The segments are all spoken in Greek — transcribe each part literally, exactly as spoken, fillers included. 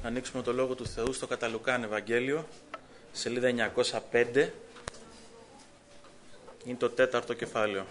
ανοίξουμε το Λόγο του Θεού στο κατά Λουκάν Ευαγγέλιο, σελίδα εννιακόσια πέντε, είναι το τέταρτο κεφάλαιο.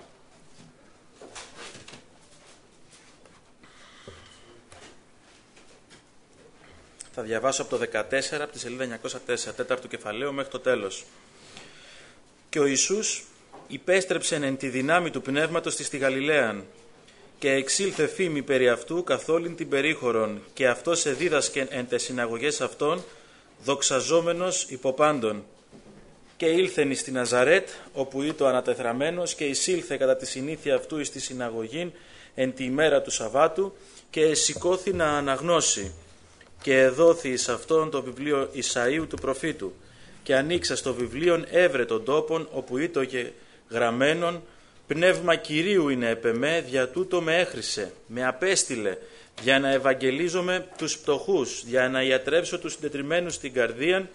Θα διαβάσω από το δεκατέσσερα, από τη σελίδα εννιακόσια τέσσερα, τέταρτο κεφαλαίο, μέχρι το τέλος. «Και ο Ιησούς υπέστρεψεν εν τη δυνάμει του Πνεύματος της τη Γαλιλαίαν, και εξήλθε φήμη περί αυτού καθ' όλην την περίχωρον, και αυτός εδίδασκεν εν τες συναγωγές αυτών, δοξαζόμενος υποπάντων. Και ήλθεν εις τη Ναζαρέτ, όπου ήτο ανατεθραμένος, και εισήλθε κατά τη συνήθεια αυτού εις τη συναγωγήν εν τη ημέρα του Σαββάτου, και εσηκώθη να αναγνώσει. Και εδόθη εις αυτόν το βιβλίο Ισαΐου του προφήτου, και ανοίξα στο βιβλίον έβρε τον τόπον όπου ήτο και γραμμένον, πνεύμα Κυρίου είναι επ' εμέ, δια τούτο με έχρισε, με απέστειλε, για να ευαγγελίζομαι τους πτωχούς, για να ιατρεύσω τους συντετριμμένους στην καρδίαν,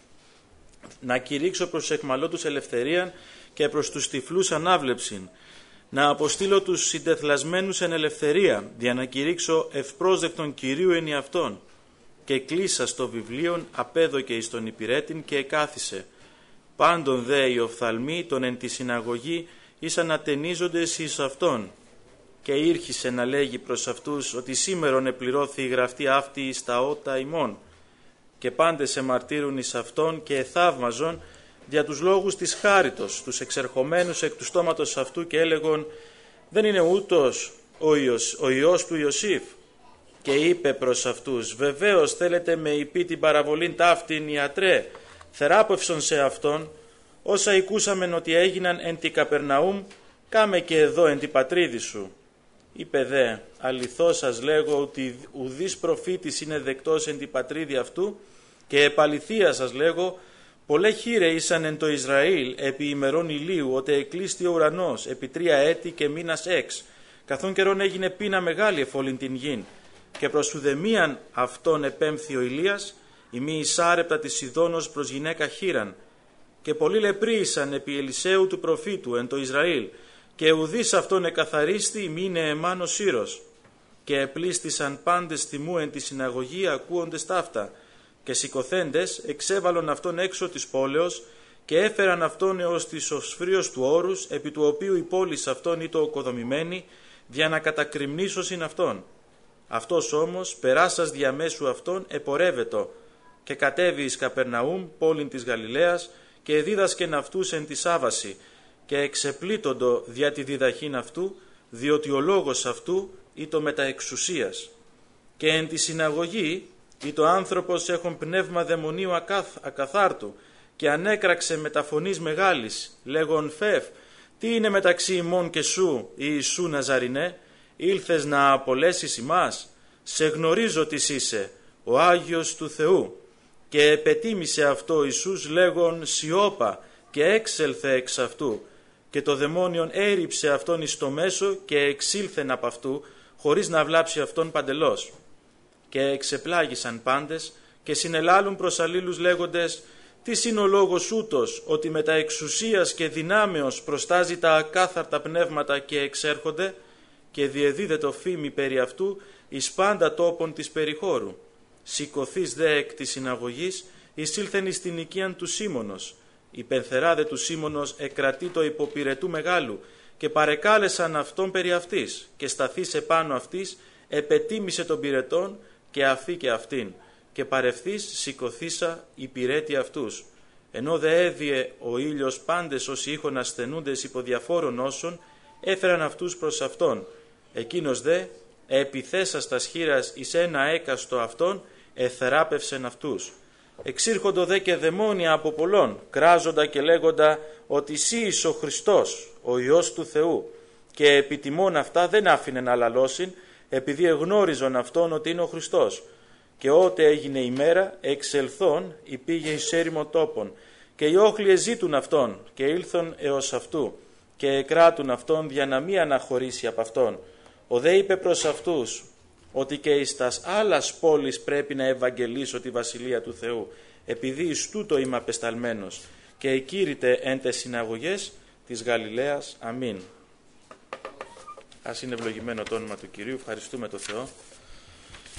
να κηρύξω προς εχμαλώ τους ελευθερίαν και προς τους τυφλούς ανάβλεψιν, να αποστείλω τους συντεθλασμένους εν ελευθερία, για να κηρύξω ευπρόσδεκτον Κυρίου εν αυτόν. Και κλείσα στο βιβλίον, απέδωκε εις τον υπηρέτην και εκάθισε. Πάντων δε οι οφθαλμοί των εν τη συναγωγή ήσαν ατενίζοντες εις αυτόν. Και ήρχισε να λέγει προς αυτούς ότι σήμερον επληρώθη η γραφτή αυτή εις τα ότα ημών. Και πάντες εμαρτύρουν εις αυτόν και εθαύμαζον δια τους λόγους της χάριτος, τους εξερχομένους εκ του στόματος αυτού, και έλεγον, δεν είναι ούτως ο Υιός, ο Υιός του Ιωσήφ? Και είπε προς αυτούς, βεβαίως θέλετε με υπή την παραβολήν ταύτην ιατρέ, θεράπευσον σε αυτόν, όσα ακούσαμεν ότι έγιναν εν τη Καπερναούμ, κάμε και εδώ εν τη πατρίδη σου. Είπε δε, αληθώς σας λέγω ότι ουδής προφήτης είναι δεκτός εν τη πατρίδη αυτού, και επαληθεία σας λέγω, πολλέ χείρε ήσαν εν το Ισραήλ επί ημερών ηλίου, ότε εκλείστη ο ουρανός επί τρία έτη και μήνας έξ, καθόν καιρόν έγινε πείνα μεγάλη εφόλην την γην. Και προς ουδεμίαν αυτόν επέμφθη ο Ηλίας, η μη εισάρεπτα της Σιδώνος προς γυναίκα χείραν. Και πολλοί λεπροί ήσαν επί Ελισαίου του προφήτου εν το Ισραήλ, και ουδείς αυτόν εκαθαρίστη, η μη Νεεμάν ο Σύρος. Και επλήστησαν πάντες θυμού εν τη συναγωγή ακούοντες ταύτα, και σηκωθέντες εξέβαλον αυτόν έξω της πόλεως, και έφεραν αυτόν έως της οσφρίος του όρους, επί του οποίου η πόλης αυτόν ήτο οκοδομημένη, για να κατακριμνήσωσιν αυτόν. Αυτός όμως, περάσας διαμέσου αυτόν, επορεύετο, και κατέβη εις Καπερναούμ, πόλην της Γαλιλαίας, και δίδασκεν αυτούς εν τη Σάββαση, και εξεπλήττοντο δια τη διδαχήν αυτού, διότι ο λόγος αυτού ήτο μετα εξουσίας. Και εν τη συναγωγή ήτο άνθρωπος έχων πνεύμα δαιμονίου ακαθ, ακαθάρτου, και ανέκραξε μετα φωνής μεγάλης, λέγον φεύ, τι είναι μεταξύ ημών και σου, Ιησού Ναζαρινέ? Ήλθες να απολέσεις ημάς? Σε γνωρίζω τι είσαι, ο Άγιος του Θεού. Και επετίμησε αυτό Ιησούς λέγον σιώπα, και έξελθε εξ αυτού. Και το δαιμόνιον έριψε αυτόν εις το μέσο, και εξήλθεν από αυτού, χωρίς να βλάψει αυτόν παντελώς. Και εξεπλάγησαν πάντες, και συνελάλουν προς αλλήλους λέγοντες, τι είναι ο λόγος ούτως, ότι με τα εξουσίας και δυνάμεως προστάζει τα ακάθαρτα πνεύματα και εξέρχονται? Και διεδίδετο φήμη περί αυτού εις πάντα τόπον της περιχώρου. Σηκωθείς δε εκ της συναγωγής, εισήλθεν εις την οικίαν του Σίμωνος. Η πενθερά δε του Σίμωνος εκρατεί το υποπυρετού μεγάλου, και παρεκάλεσαν αυτόν περί αυτής, και σταθείς επάνω αυτής, επετίμησε τον πυρετών, και αυτή και αυτήν, και παρευθείς σηκωθήσα υπηρέτη αυτούς. Ενώ δε έδιε ο ήλιος πάντες όσοι είχον ασθενούντες υπό διαφόρων νόσων, έφεραν αυτούς προς αυτόν. Εκείνος δε, επιθέσας τας χείρας εις ένα έκαστο αυτόν, εθεράπευσεν αυτούς. Εξήρχοντο δε και δαιμόνια από πολλών, κράζοντα και λέγοντα ότι εσύ είσαι ο Χριστός, ο Υιός του Θεού. Και επιτιμών αυτά δεν άφηνε να λαλώσιν, επειδή εγνώριζον αυτόν ότι είναι ο Χριστός. Και ότε έγινε η μέρα, εξελθών υπήγε εις έρημο τόπον. Και οι όχλοι ζήτουν αυτόν, και ήλθον έως αυτού, και εκράτουν αυτόν για να μην αναχωρήσει από αυτόν. Ο δε είπε προς αυτούς, ότι και εις τας άλλας πόλεις πρέπει να ευαγγελίσω τη Βασιλεία του Θεού, επειδή εις τούτο είμαι απεσταλμένος, και εκήρυτε εν τες συναγωγές της Γαλιλαίας. Αμήν. Ας είναι ευλογημένο το όνομα του Κυρίου. Ευχαριστούμε τον Θεό.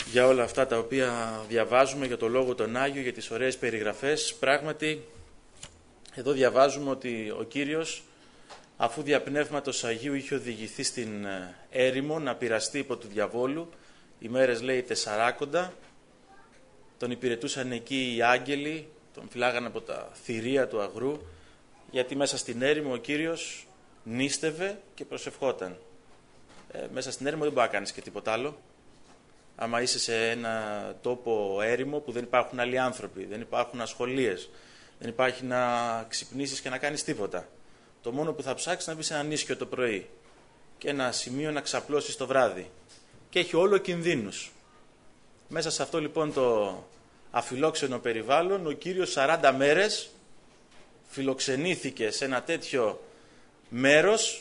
για όλα αυτά τα οποία διαβάζουμε, για το Λόγο τον Άγιο, για τις ωραίες περιγραφές. Πράγματι, εδώ διαβάζουμε ότι ο Κύριος, αφού δια Πνεύματος Αγίου είχε οδηγηθεί στην έρημο να πειραστεί υπό του διαβόλου, οι μέρες λέει τεσσαράκοντα, τον υπηρετούσαν εκεί οι άγγελοι, τον φυλάγανε από τα θηρία του αγρού, γιατί μέσα στην έρημο ο Κύριος νίστευε και προσευχόταν. Ε, μέσα στην έρημο δεν μπορεί να κάνεις και τίποτα άλλο. Άμα είσαι σε ένα τόπο έρημο που δεν υπάρχουν άλλοι άνθρωποι, δεν υπάρχουν ασχολίες, δεν υπάρχει να ξυπνήσεις και να κάνεις τίποτα. Το μόνο που θα ψάξεις να μπεις σε ένα νίσιο το πρωί και ένα σημείο να ξαπλώσεις το βράδυ. Και έχει όλο κινδύνους. Μέσα σε αυτό λοιπόν το αφιλόξενο περιβάλλον, ο Κύριος σαράντα μέρες φιλοξενήθηκε σε ένα τέτοιο μέρος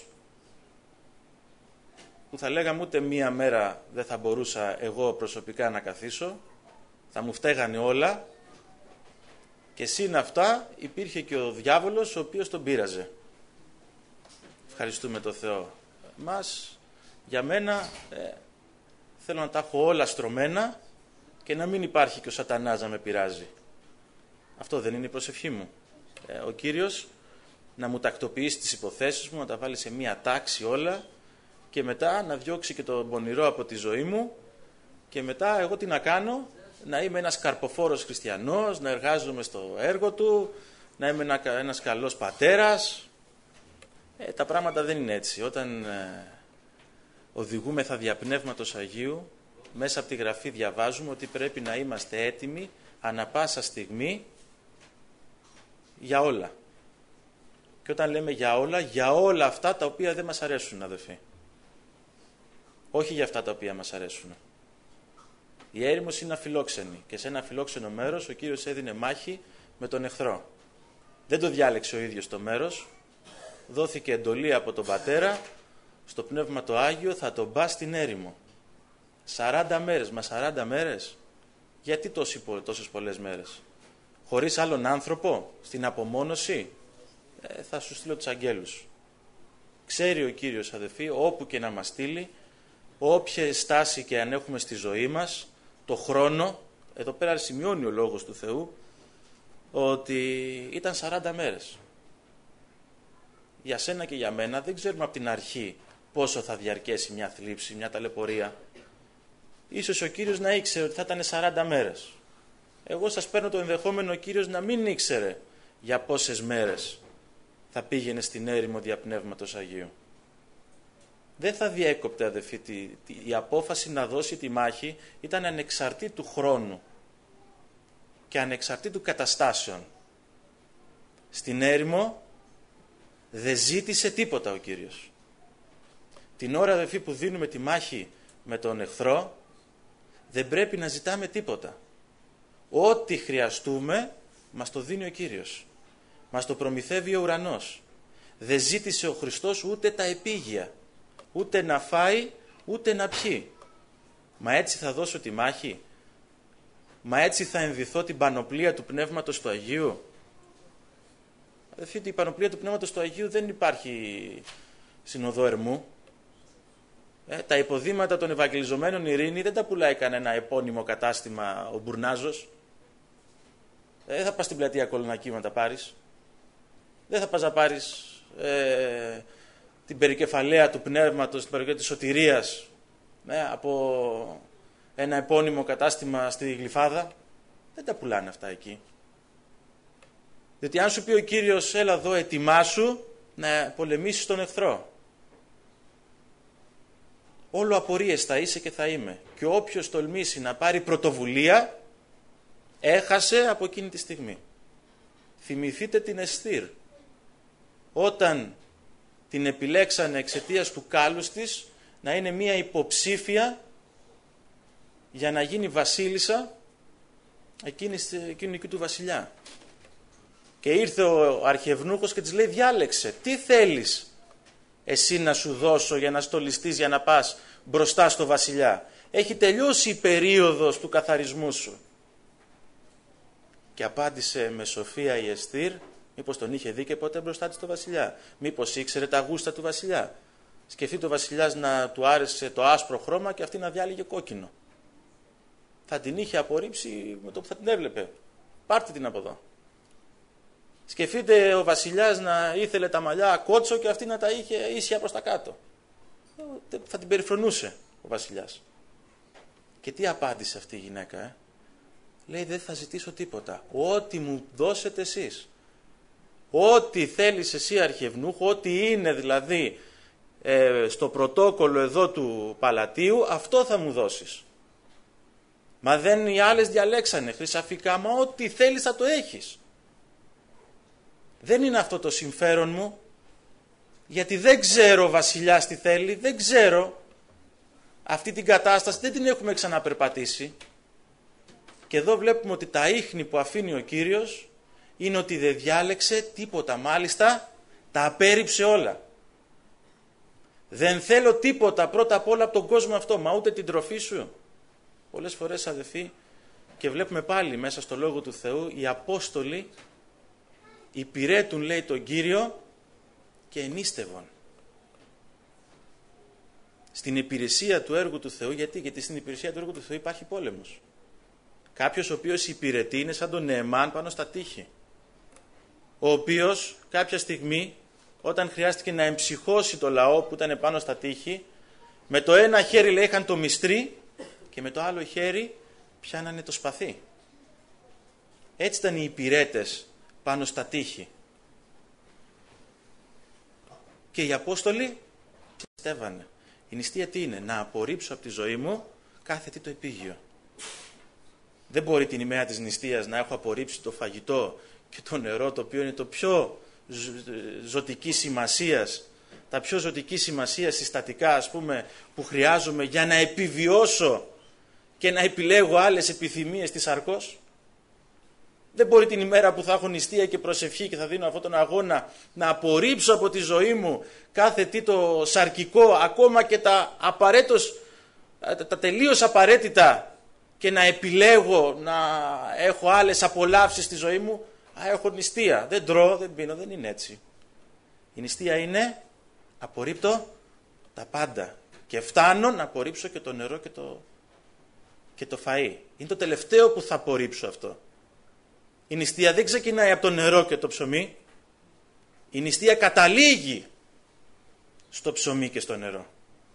που θα λέγαμε ούτε μία μέρα δεν θα μπορούσα εγώ προσωπικά να καθίσω, θα μου φταίγανε όλα και σύν αυτά υπήρχε και ο διάβολος ο οποίος τον πείραζε. Ευχαριστούμε τον Θεό μας. Για μένα ε, θέλω να τα έχω όλα στρωμένα και να μην υπάρχει και ο σατανάς να με πειράζει. Αυτό δεν είναι η προσευχή μου. Ε, ο Κύριος να μου τακτοποιήσει τις υποθέσεις μου, να τα βάλει σε μία τάξη όλα και μετά να διώξει και τον πονηρό από τη ζωή μου και μετά εγώ τι να κάνω, να είμαι ένας καρποφόρος χριστιανός, να εργάζομαι στο έργο του, να είμαι ένα, ένας καλός πατέρας. Ε, τα πράγματα δεν είναι έτσι. Όταν ε, οδηγούμεθα δια Πνεύματος Αγίου, μέσα από τη Γραφή διαβάζουμε ότι πρέπει να είμαστε έτοιμοι ανα πάσα στιγμή για όλα. Και όταν λέμε για όλα, για όλα αυτά τα οποία δεν μας αρέσουν, αδελφοί. Όχι για αυτά τα οποία μας αρέσουν. Η έρημος είναι αφιλόξενη και σε ένα αφιλόξενο μέρος ο Κύριος έδινε μάχη με τον εχθρό. Δεν το διάλεξε ο ίδιος το μέρος, δόθηκε εντολή από τον Πατέρα, στο Πνεύμα το Άγιο θα τον πά στην έρημο. σαράντα μέρες, μα σαράντα μέρες, γιατί τόσες πολλές μέρες. Χωρίς άλλον άνθρωπο, στην απομόνωση, ε, θα σου στείλω τους αγγέλους. Ξέρει ο Κύριος, αδελφοί, όπου και να μας στείλει, όποια στάση και αν έχουμε στη ζωή μας, το χρόνο, εδώ πέρα σημειώνει ο Λόγος του Θεού, ότι ήταν σαράντα μέρες. Για σένα και για μένα δεν ξέρουμε από την αρχή πόσο θα διαρκέσει μια θλίψη, μια ταλαιπωρία. Ίσως ο Κύριος να ήξερε ότι θα ήταν σαράντα μέρες. Εγώ σας παίρνω το ενδεχόμενο ο Κύριος να μην ήξερε για πόσες μέρες θα πήγαινε στην έρημο δια Πνεύματος Αγίου. Δεν θα διέκοπτε, αδελφοί, τη, τη, η απόφαση να δώσει τη μάχη ήταν ανεξαρτήτου χρόνου και ανεξαρτήτου καταστάσεων. Στην έρημο δεν ζήτησε τίποτα ο Κύριος. Την ώρα, αδελφοί, που δίνουμε τη μάχη με τον εχθρό, δεν πρέπει να ζητάμε τίποτα. Ό,τι χρειαστούμε, μας το δίνει ο Κύριος. Μας το προμηθεύει ο ουρανός. Δεν ζήτησε ο Χριστός ούτε τα επίγεια, ούτε να φάει, ούτε να πιει. Μα έτσι θα δώσω τη μάχη. Μα έτσι θα ενδυθώ την πανοπλία του Πνεύματος του Αγίου. Αδελφοί, η πανοπλία του Πνεύματος του Αγίου δεν υπάρχει συνοδό ερμού. Ε, τα υποδήματα των Ευαγγελιζομένων Ειρήνη δεν τα πουλάει κανένα επώνυμο κατάστημα ο Μπουρνάζος. Δεν ε, θα πας στην πλατεία Κολονακή να τα πάρεις. Δεν θα πας να πάρεις ε, την περικεφαλαία του Πνεύματος, την περικεφαλαία της σωτηρίας ε, από ένα επώνυμο κατάστημα στη Γλυφάδα. Δεν τα πουλάνε αυτά εκεί. Διότι αν σου πει ο Κύριος, έλα εδώ, ετοιμάσου να πολεμήσεις τον εχθρό. Όλο απορίες θα είσαι και θα είμαι. Και όποιος τολμήσει να πάρει πρωτοβουλία, έχασε από εκείνη τη στιγμή. Θυμηθείτε την Εστήρ. Όταν την επιλέξανε εξαιτίας του κάλους της να είναι μία υποψήφια για να γίνει βασίλισσα εκείνη, εκείνη εκεί του βασιλιά. Και ήρθε ο αρχιευνούχος και της λέει, διάλεξε, τι θέλεις εσύ να σου δώσω για να στολιστείς, για να πας μπροστά στο βασιλιά. Έχει τελειώσει η περίοδος του καθαρισμού σου. Και απάντησε με σοφία η Εστήρ, μήπως τον είχε δει και ποτέ μπροστά της το βασιλιά. Μήπως ήξερε τα γούστα του βασιλιά. Σκεφτεί το βασιλιάς να του άρεσε το άσπρο χρώμα και αυτή να διάλεγε κόκκινο. θα την είχε απορρίψει με το που θα την έβλεπε. Πάρτε την από εδώ. Σκεφτείτε ο βασιλιάς να ήθελε τα μαλλιά κότσο και αυτή να τα είχε ίσια προς τα κάτω. Θα την περιφρονούσε ο βασιλιάς. Και τι απάντησε αυτή η γυναίκα, ε? Λέει, δεν θα ζητήσω τίποτα. Ό,τι μου δώσετε εσείς. Ό,τι θέλεις εσύ αρχιευνούχο, ό,τι είναι δηλαδή ε, στο πρωτόκολλο εδώ του παλατίου, αυτό θα μου δώσεις. Μα δεν οι άλλες διαλέξανε χρυσαφικά, μα ό,τι θέλεις θα το έχεις. Δεν είναι αυτό το συμφέρον μου, γιατί δεν ξέρω ο βασιλιάς τι θέλει, δεν ξέρω. Αυτή την κατάσταση δεν την έχουμε ξαναπερπατήσει. Και εδώ βλέπουμε ότι τα ίχνη που αφήνει ο Κύριος είναι ότι δεν διάλεξε τίποτα, μάλιστα τα απέρριψε όλα. Δεν θέλω τίποτα πρώτα απ' όλα από τον κόσμο αυτό, μα ούτε την τροφή σου. Πολλές φορές, αδελφοί, και βλέπουμε πάλι μέσα στο Λόγο του Θεού, οι Απόστολοι υπηρέτουν, λέει, τον Κύριο και ενίστευον. Στην υπηρεσία του έργου του Θεού, γιατί, γιατί στην υπηρεσία του έργου του Θεού υπάρχει πόλεμος. Κάποιος ο οποίος υπηρετεί είναι σαν τον Νεεμάν πάνω στα τείχη. Ο οποίος κάποια στιγμή, όταν χρειάστηκε να εμψυχώσει το λαό που ήταν πάνω στα τείχη, με το ένα χέρι, λέει, είχαν το μυστρί και με το άλλο χέρι πιάνανε το σπαθί. Έτσι ήταν οι υπηρέτες πάνω στα τείχη. Και οι Απόστολοι πιστεύανε. Η νηστεία τι είναι? Να απορρίψω από τη ζωή μου κάθε τι το επίγειο. Δεν μπορεί την ημέρα της νηστείας να έχω απορρίψει το φαγητό και το νερό, το οποίο είναι το πιο ζωτική σημασίας, τα πιο ζωτική σημασία συστατικά, ας πούμε, που χρειάζομαι για να επιβιώσω και να επιλέγω άλλες επιθυμίες της σαρκός. Δεν μπορεί την ημέρα που θα έχω νηστεία και προσευχή και θα δίνω αυτόν τον αγώνα να απορρίψω από τη ζωή μου κάθε τι το σαρκικό, ακόμα και τα απαραίτητος, τα τελείως απαραίτητα, και να επιλέγω να έχω άλλες απολαύσεις στη ζωή μου. Α, έχω νηστεία. Δεν τρώω, δεν πίνω, δεν είναι έτσι. Η νηστεία είναι απορρίπτω τα πάντα και φτάνω να απορρίψω και το νερό και το, και το φαΐ. Είναι το τελευταίο που θα απορρίψω αυτό. Η νηστεία δεν ξεκινάει από το νερό και το ψωμί. Η νηστεία καταλήγει στο ψωμί και στο νερό.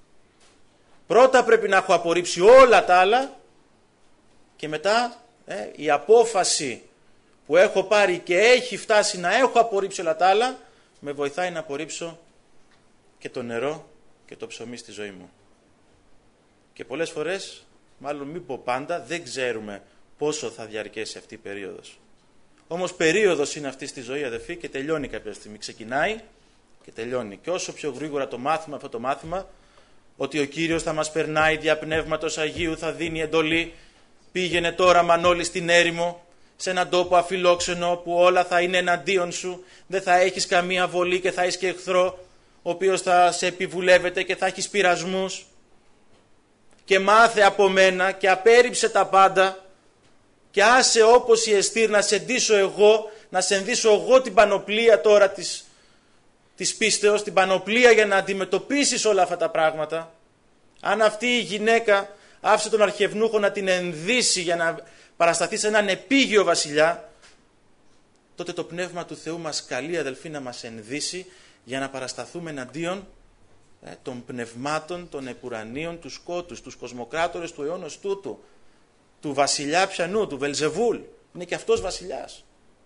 Πρώτα πρέπει να έχω απορρίψει όλα τα άλλα και μετά ε, η απόφαση που έχω πάρει και έχει φτάσει να έχω απορρίψει όλα τα άλλα με βοηθάει να απορρίψω και το νερό και το ψωμί στη ζωή μου. Και πολλές φορές, μάλλον μην πω πάντα, δεν ξέρουμε πόσο θα διαρκέσει αυτή η περίοδος. Όμως περίοδος είναι αυτή στη ζωή, αδελφοί, και τελειώνει κάποια στιγμή. Ξεκινάει και τελειώνει. Και όσο πιο γρήγορα το μάθημα, αυτό το μάθημα, ότι ο Κύριος θα μας περνάει δια Πνεύματος Αγίου, θα δίνει εντολή, πήγαινε τώρα Μανώλη στην έρημο, σε έναν τόπο αφιλόξενο που όλα θα είναι εναντίον σου, δεν θα έχεις καμία βολή και θα έχεις και εχθρό, ο οποίος θα σε επιβουλεύεται και θα έχεις πειρασμούς. Και μάθε από μένα και απέρριψε τα πάντα και άσε όπως η Εστήρ να σε ντύσω εγώ, να σε ντύσω εγώ την πανοπλία τώρα της, της πίστεως, την πανοπλία για να αντιμετωπίσεις όλα αυτά τα πράγματα. Αν αυτή η γυναίκα άφησε τον αρχιευνούχο να την ενδύσει για να παρασταθεί σε έναν επίγειο βασιλιά, τότε το Πνεύμα του Θεού μας καλεί, αδελφοί, να μας ενδύσει για να παρασταθούμε εναντίον ε, των πνευμάτων, των επουρανίων, τους σκότους, τους κοσμοκράτορες του αιώνος τούτου, του βασιλιά πιανού, του Βελζεβούλ. Είναι και αυτός βασιλιάς.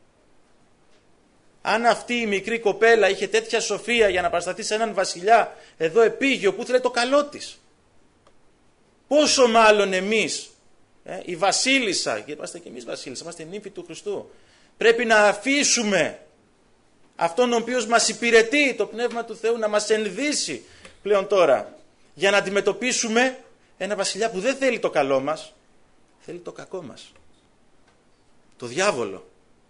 Αν αυτή η μικρή κοπέλα είχε τέτοια σοφία για να παρασταθεί σε έναν βασιλιά εδώ επίγειο που ήθελε το καλό της, πόσο μάλλον εμείς, ε, η βασίλισσα, γιατί είμαστε και εμείς βασίλισσα, είμαστε νύμφοι του Χριστού, πρέπει να αφήσουμε αυτόν ο οποίος μας υπηρετεί, το Πνεύμα του Θεού, να μας ενδύσει πλέον τώρα, για να αντιμετωπίσουμε ένα βασιλιά που δεν θέλει το καλό μας, θέλει το κακό μας, το διάβολο.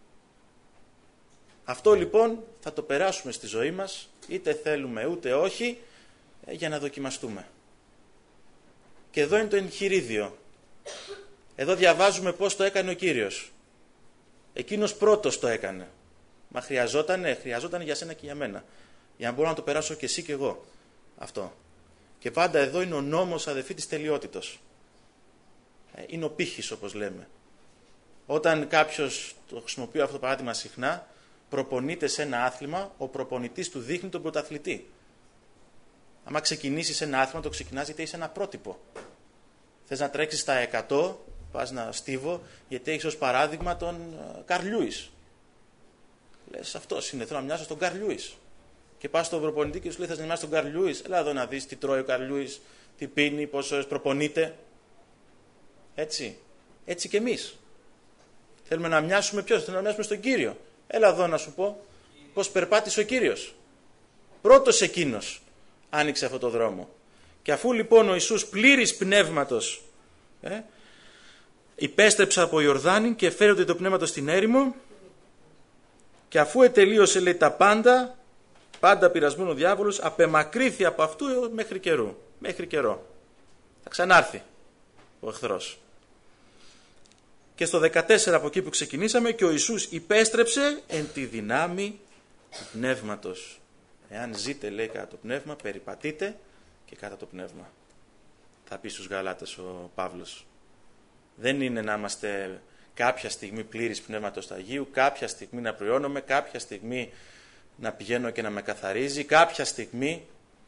Αυτό λοιπόν θα το περάσουμε στη ζωή μας, είτε θέλουμε ούτε όχι, για να δοκιμαστούμε. Και εδώ είναι το εγχειρίδιο. Εδώ διαβάζουμε πώς το έκανε ο Κύριος. Εκείνος πρώτος το έκανε. Μα χρειαζότανε, χρειαζότανε για σένα και για μένα. Για να μπορώ να το περάσω και εσύ και εγώ. Αυτό. Και πάντα εδώ είναι ο νόμος, αδελφοί, της τελειότητος. είναι ο πύχης, όπως λέμε. Όταν κάποιος, το χρησιμοποιώ αυτό το παράδειγμα συχνά, προπονείται σε ένα άθλημα, ο προπονητής του δείχνει τον πρωταθλητή. Άμα ξεκινήσεις ένα άθλημα, το ξεκινάς γιατί είσαι ένα πρότυπο. Θες να τρέξεις στα εκατό, πας να στίβω, γιατί έχεις ως παράδειγμα τον Καρλ Λιούις. Λες, αυτός είναι, θέλω να μοιάσω στον Καρλ Λιούις. Και πας στον προπονητή και σου λέει, θες να μοιάσεις στον Καρλ Λιούις. Έλα εδώ να δεις τι τρώει ο Καρλ Λιούις, τι πίνει, πόσο προπονείται. Έτσι. Έτσι και εμείς. Θέλουμε να μοιάσουμε ποιος, θέλουμε να μοιάσουμε στον Κύριο. Έλα εδώ να σου πω πώς περπάτησε ο Κύριος. Πρώτος εκείνος άνοιξε αυτό το δρόμο. Και αφού λοιπόν ο Ιησούς πλήρης πνεύματος ε, υπέστρεψε από Ιορδάνη και φέρεται το πνεύματος στην έρημο, και αφού ετελείωσε, λέει, τα πάντα, πάντα πειρασμένο ο διάβολος, απεμακρύθη από αυτού μέχρι καιρού. Μέχρι καιρό. Θα ξανάρθει ο εχθρός. Και στο δεκατέσσερα από εκεί που ξεκινήσαμε, και ο Ιησούς υπέστρεψε εν τη δυνάμει του πνεύματος. Εάν ζείτε, λέει, κατά το πνεύμα, περιπατείτε και κατά το πνεύμα. Θα πει στους Γαλάτες ο Παύλος. Δεν είναι να είμαστε κάποια στιγμή πλήρης πνεύματος του Αγίου, κάποια στιγμή να προϊώνομαι, κάποια στιγμή να πηγαίνω και να με καθαρίζει, κάποια στιγμή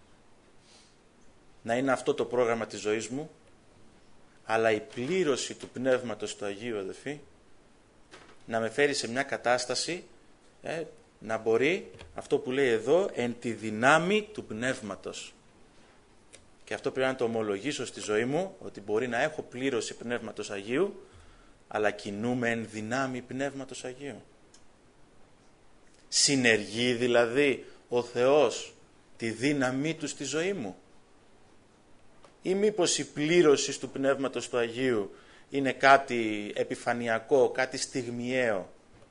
να είναι αυτό το πρόγραμμα της ζωής μου, αλλά η πλήρωση του πνεύματος του Αγίου, αδελφοί, να με φέρει σε μια κατάσταση ε, να μπορεί, αυτό που λέει εδώ, εν τη δυνάμει του πνεύματος. Και αυτό πρέπει να το ομολογήσω στη ζωή μου, ότι μπορεί να έχω πλήρωση πνεύματος Αγίου, αλλά κινούμε εν δυνάμει πνεύματος Αγίου. Συνεργεί δηλαδή ο Θεός τη δύναμή του στη ζωή μου, ή μήπως η πλήρωση του πνεύματος του Αγίου είναι κάτι επιφανειακό, κάτι στιγμιαίο.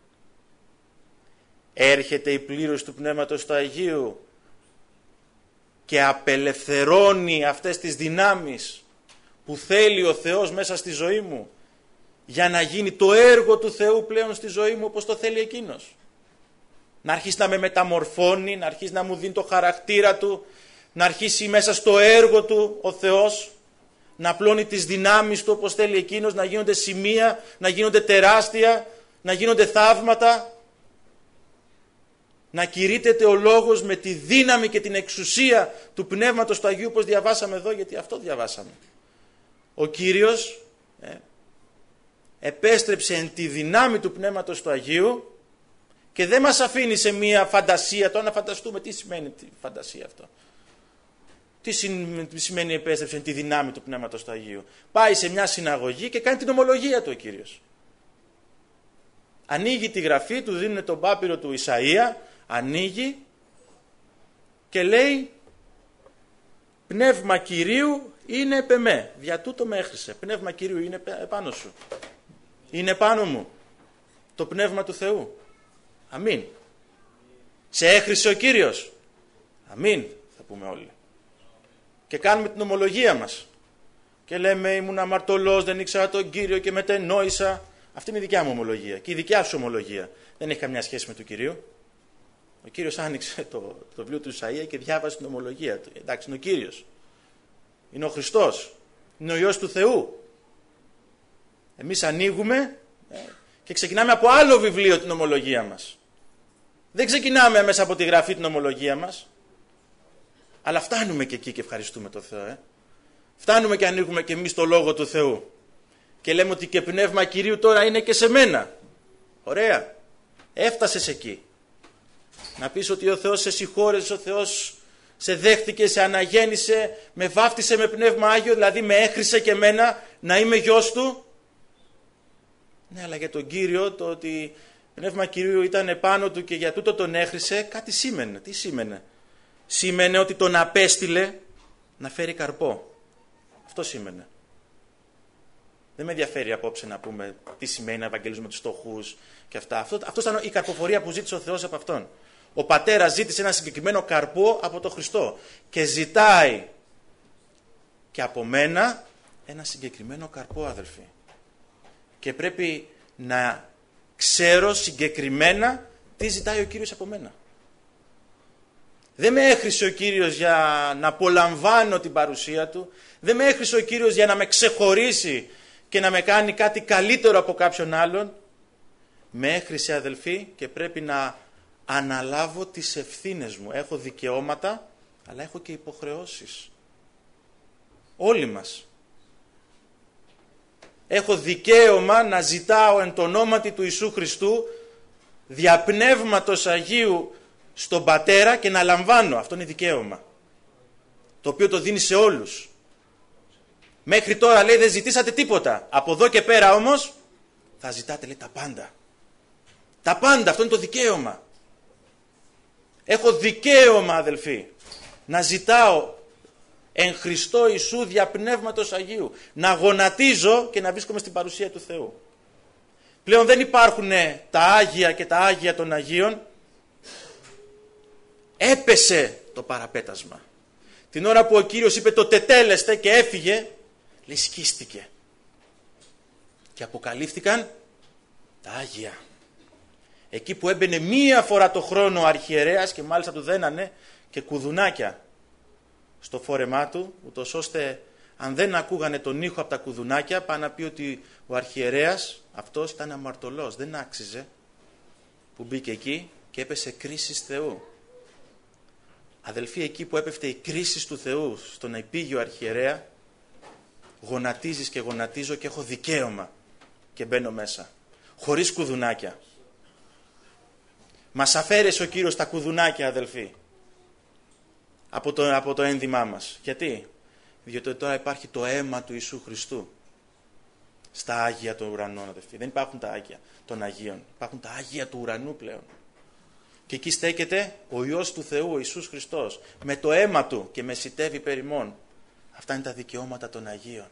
Έρχεται η πλήρωση του πνεύματος του Αγίου και απελευθερώνει αυτές τις δυνάμεις που θέλει ο Θεός μέσα στη ζωή μου, για να γίνει το έργο του Θεού πλέον στη ζωή μου όπως το θέλει Εκείνος. Να αρχίσει να με μεταμορφώνει, να αρχίσει να μου δίνει το χαρακτήρα Του, να αρχίσει μέσα στο έργο Του ο Θεός, να απλώνει τις δυνάμεις Του όπως θέλει Εκείνος, να γίνονται σημεία, να γίνονται τεράστια, να γίνονται θαύματα. Να κηρύττεται ο λόγος με τη δύναμη και την εξουσία του Πνεύματος του Αγίου, όπως διαβάσαμε εδώ, γιατί αυτό διαβάσαμε. Ο Κύριος ε, επέστρεψε εν τη δυνάμει του Πνεύματος του Αγίου και δεν μας αφήνει σε μία φαντασία. Τώρα να φανταστούμε τι σημαίνει τη φαντασία αυτό. Τι σημαίνει επέστρεψε εν τη δυνάμει του Πνεύματος του Αγίου. Πάει σε μια συναγωγή και κάνει την ομολογία του ο Κύριος. Ανοίγει τη γραφή, του δίνουν τον πάπυρο του Ισαΐα, ανοίγει και λέει, πνεύμα Κυρίου είναι επ' εμέ, δια τούτο με έχρισε. Πνεύμα Κυρίου είναι επάνω σου, είναι πάνω μου το πνεύμα του Θεού. Αμήν. Σε έχρισε ο Κύριος. Αμήν, θα πούμε όλοι. Και κάνουμε την ομολογία μας και λέμε, ήμουν αμαρτωλός, δεν ήξερα τον Κύριο και μετενόησα. Αυτή είναι η δικιά μου ομολογία και η δικιά σου ομολογία. Δεν έχει καμιά σχέση με τον Κύριο. Ο Κύριος άνοιξε το, το βιβλίο του Ισαΐα και διάβασε την ομολογία του. Εντάξει, είναι ο Κύριος. Είναι ο Χριστός. Είναι ο Υιός του Θεού. Εμείς ανοίγουμε ε, και ξεκινάμε από άλλο βιβλίο την ομολογία μας. Δεν ξεκινάμε μέσα από τη γραφή την ομολογία μας. Αλλά φτάνουμε και εκεί και ευχαριστούμε τον Θεό. Ε. Φτάνουμε και ανοίγουμε και εμείς το Λόγο του Θεού. Και λέμε ότι και πνεύμα Κυρίου τώρα είναι και σε μένα. Ωραία. Έφτασες εκεί. Να πεις ότι ο Θεός σε συγχώρεσε, ο Θεός σε δέχτηκε, σε αναγέννησε, με βάφτισε με πνεύμα Άγιο, δηλαδή με έχρισε και εμένα να είμαι γιος Του. Ναι, αλλά για τον Κύριο το ότι πνεύμα Κυρίου ήταν επάνω Του και για τούτο τον έχρισε, κάτι σήμαινε. Τι σήμαινε? Σήμαινε ότι τον απέστειλε να φέρει καρπό. Αυτό σήμαινε. Δεν με ενδιαφέρει απόψε να πούμε τι σημαίνει να ευαγγελίζουμε τους φτωχούς και αυτά. Αυτό, αυτό ήταν η καρποφορία που ζήτησε ο Θεός από αυτόν. Ο πατέρας ζήτησε ένα συγκεκριμένο καρπό από τον Χριστό και ζητάει και από μένα ένα συγκεκριμένο καρπό, αδελφοί. Και πρέπει να ξέρω συγκεκριμένα τι ζητάει ο Κύριος από μένα. Δεν με έχρισε ο Κύριος για να απολαμβάνω την παρουσία Του. Δεν με έχρισε ο Κύριος για να με ξεχωρίσει και να με κάνει κάτι καλύτερο από κάποιον άλλον. Με έχρισε, αδελφοί, και πρέπει να αναλάβω τις ευθύνες μου. Έχω δικαιώματα, αλλά έχω και υποχρεώσεις. Όλοι μας. Έχω δικαίωμα να ζητάω εν το ονόματι του Ιησού Χριστού δια Πνεύματος Αγίου στον Πατέρα και να λαμβάνω. Αυτό είναι δικαίωμα, το οποίο το δίνει σε όλους. Μέχρι τώρα, λέει, δεν ζητήσατε τίποτα. Από εδώ και πέρα όμως θα ζητάτε, λέει, τα πάντα. Τα πάντα, αυτό είναι το δικαίωμα. Έχω δικαίωμα, αδελφοί, να ζητάω εν Χριστώ Ιησού δια Πνεύματος Αγίου, να γονατίζω και να βρίσκομαι στην παρουσία του Θεού. Πλέον δεν υπάρχουν τα Άγια και τα Άγια των Αγίων. Έπεσε το παραπέτασμα. Την ώρα που ο Κύριος είπε το τετέλεστε και έφυγε, λέει, σκίστηκε. Και αποκαλύφθηκαν τα Άγια. Εκεί που έμπαινε μία φορά το χρόνο ο αρχιερέας και μάλιστα του δένανε και κουδουνάκια στο φόρεμά του, ούτως ώστε αν δεν ακούγανε τον ήχο από τα κουδουνάκια, πάνε να πει ότι ο αρχιερέας αυτός ήταν αμαρτωλός, δεν άξιζε, που μπήκε εκεί και έπεσε κρίσης Θεού. Αδελφοί, εκεί που έπεφτε η κρίση του Θεού στον επίγειο αρχιερέα, γονατίζεις και γονατίζω και έχω δικαίωμα και μπαίνω μέσα, χωρίς κουδουνάκια. Μας αφαίρεσε ο Κύριος τα κουδουνάκια, αδελφοί, από το, από το ένδυμά μας. Γιατί? Διότι τώρα υπάρχει το αίμα του Ιησού Χριστού στα Άγια των ουρανών, αδελφοί. Δεν υπάρχουν τα Άγια των Αγίων, υπάρχουν τα Άγια του ουρανού πλέον. Και εκεί στέκεται ο Υιός του Θεού, ο Ιησούς Χριστός, με το αίμα του και μεσιτεύει περ' ημών. Αυτά είναι τα δικαιώματα των Αγίων.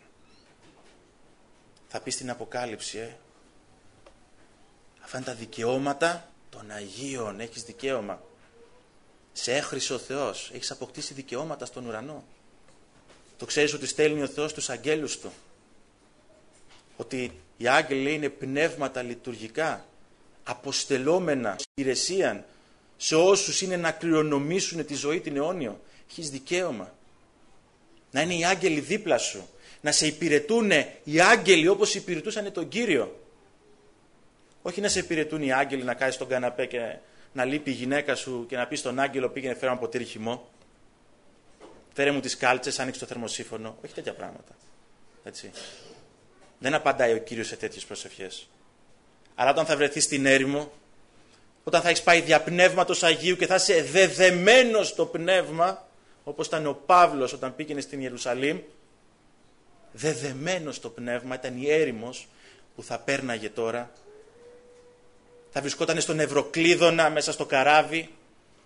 Θα πει στην Αποκάλυψη, ε. Αυτά είναι τα δικαιώματα των Αγίων. Έχεις δικαίωμα. Σε έχρισε ο Θεός. Έχεις αποκτήσει δικαιώματα στον ουρανό. Το ξέρεις ότι στέλνει ο Θεός τους αγγέλους του. Ότι οι άγγελοι είναι πνεύματα λειτουργικά, αποστελόμενα υπηρεσίαν σε όσους είναι να κληρονομήσουν τη ζωή την αιώνιο. Έχεις δικαίωμα. Να είναι οι άγγελοι δίπλα σου. Να σε υπηρετούν οι άγγελοι όπως υπηρετούσαν τον Κύριο. Όχι να σε υπηρετούν οι άγγελοι να κάθεις στον καναπέ και να λείπει η γυναίκα σου και να πεις στον άγγελο πήγαινε φέρε ένα ποτήρι χυμό. Φέρε μου τις κάλτσες, άνοιξε το θερμοσύφωνο. Όχι τέτοια πράγματα. Έτσι. Δεν απαντάει ο Κύριος σε τέτοιες προσευχές. Αλλά όταν θα βρεθείς στην έρημο, όταν θα έχεις πάει δια Πνεύματος Αγίου και θα είσαι δεδεμένος στο πνεύμα, όπως ήταν ο Παύλος όταν πήγαινε στην Ιερουσαλήμ, δεδεμένος στο πνεύμα, ήταν η έρημος που θα πέρναγε τώρα. Θα βρισκόταν στον Ευρωκλείδωνα μέσα στο καράβι.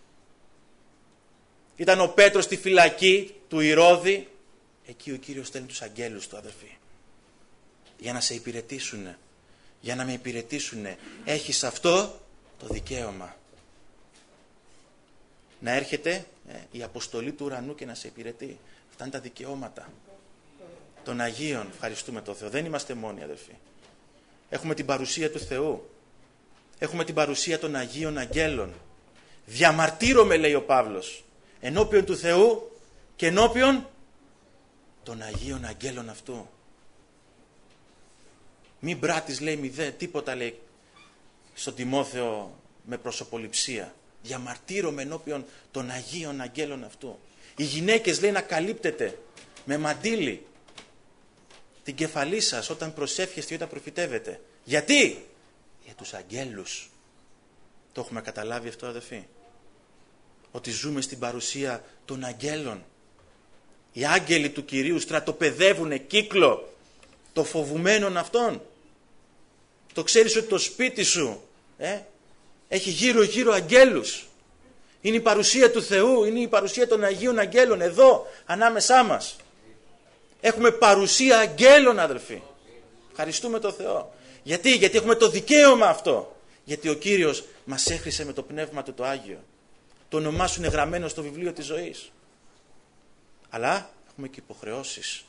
Ήταν ο Πέτρος στη φυλακή του Ηρώδη. Εκεί ο Κύριος στέλνει τους αγγέλους του, αδελφοί, για να σε υπηρετήσουν, για να με υπηρετήσουν. Έχεις αυτό το δικαίωμα. Να έρχεται ε, η αποστολή του ουρανού και να σε υπηρετεί. Αυτά είναι τα δικαιώματα των Αγίων. Ευχαριστούμε τον Θεό. Δεν είμαστε μόνοι, αδελφοί. Έχουμε την παρουσία του Θεού. Έχουμε την παρουσία των Αγίων Αγγέλων. Διαμαρτύρομαι, λέει ο Παύλος, ενώπιον του Θεού και ενώπιον των Αγίων Αγγέλων αυτού. Μην πράττεις, λέει, μηδέ, τίποτα, λέει, στον Τιμόθεο με προσωποληψία. Διαμαρτύρομαι ενώπιον των Αγίων Αγγέλων αυτού. Οι γυναίκες, λέει, να καλύπτετε με μαντίλι την κεφαλή σας όταν προσεύχεστε ή όταν προφητεύετε. Γιατί? Για τους αγγέλους. Το έχουμε καταλάβει αυτό, αδελφοί? Ότι ζούμε στην παρουσία των αγγέλων. Οι άγγελοι του Κυρίου στρατοπεδεύουν κύκλο το φοβουμένον αυτόν. Το ξέρεις ότι το σπίτι σου ε, έχει γύρω γύρω αγγέλους. Είναι η παρουσία του Θεού, είναι η παρουσία των Αγίων Αγγέλων εδώ ανάμεσά μας. Έχουμε παρουσία αγγέλων, αδελφοί. Ευχαριστούμε τον Θεό. Γιατί? Γιατί έχουμε το δικαίωμα αυτό. Γιατί ο Κύριος μας έχρισε με το Πνεύμα του το Άγιο. Το όνομά σου είναι γραμμένο στο βιβλίο της ζωής. Αλλά έχουμε και υποχρεώσεις.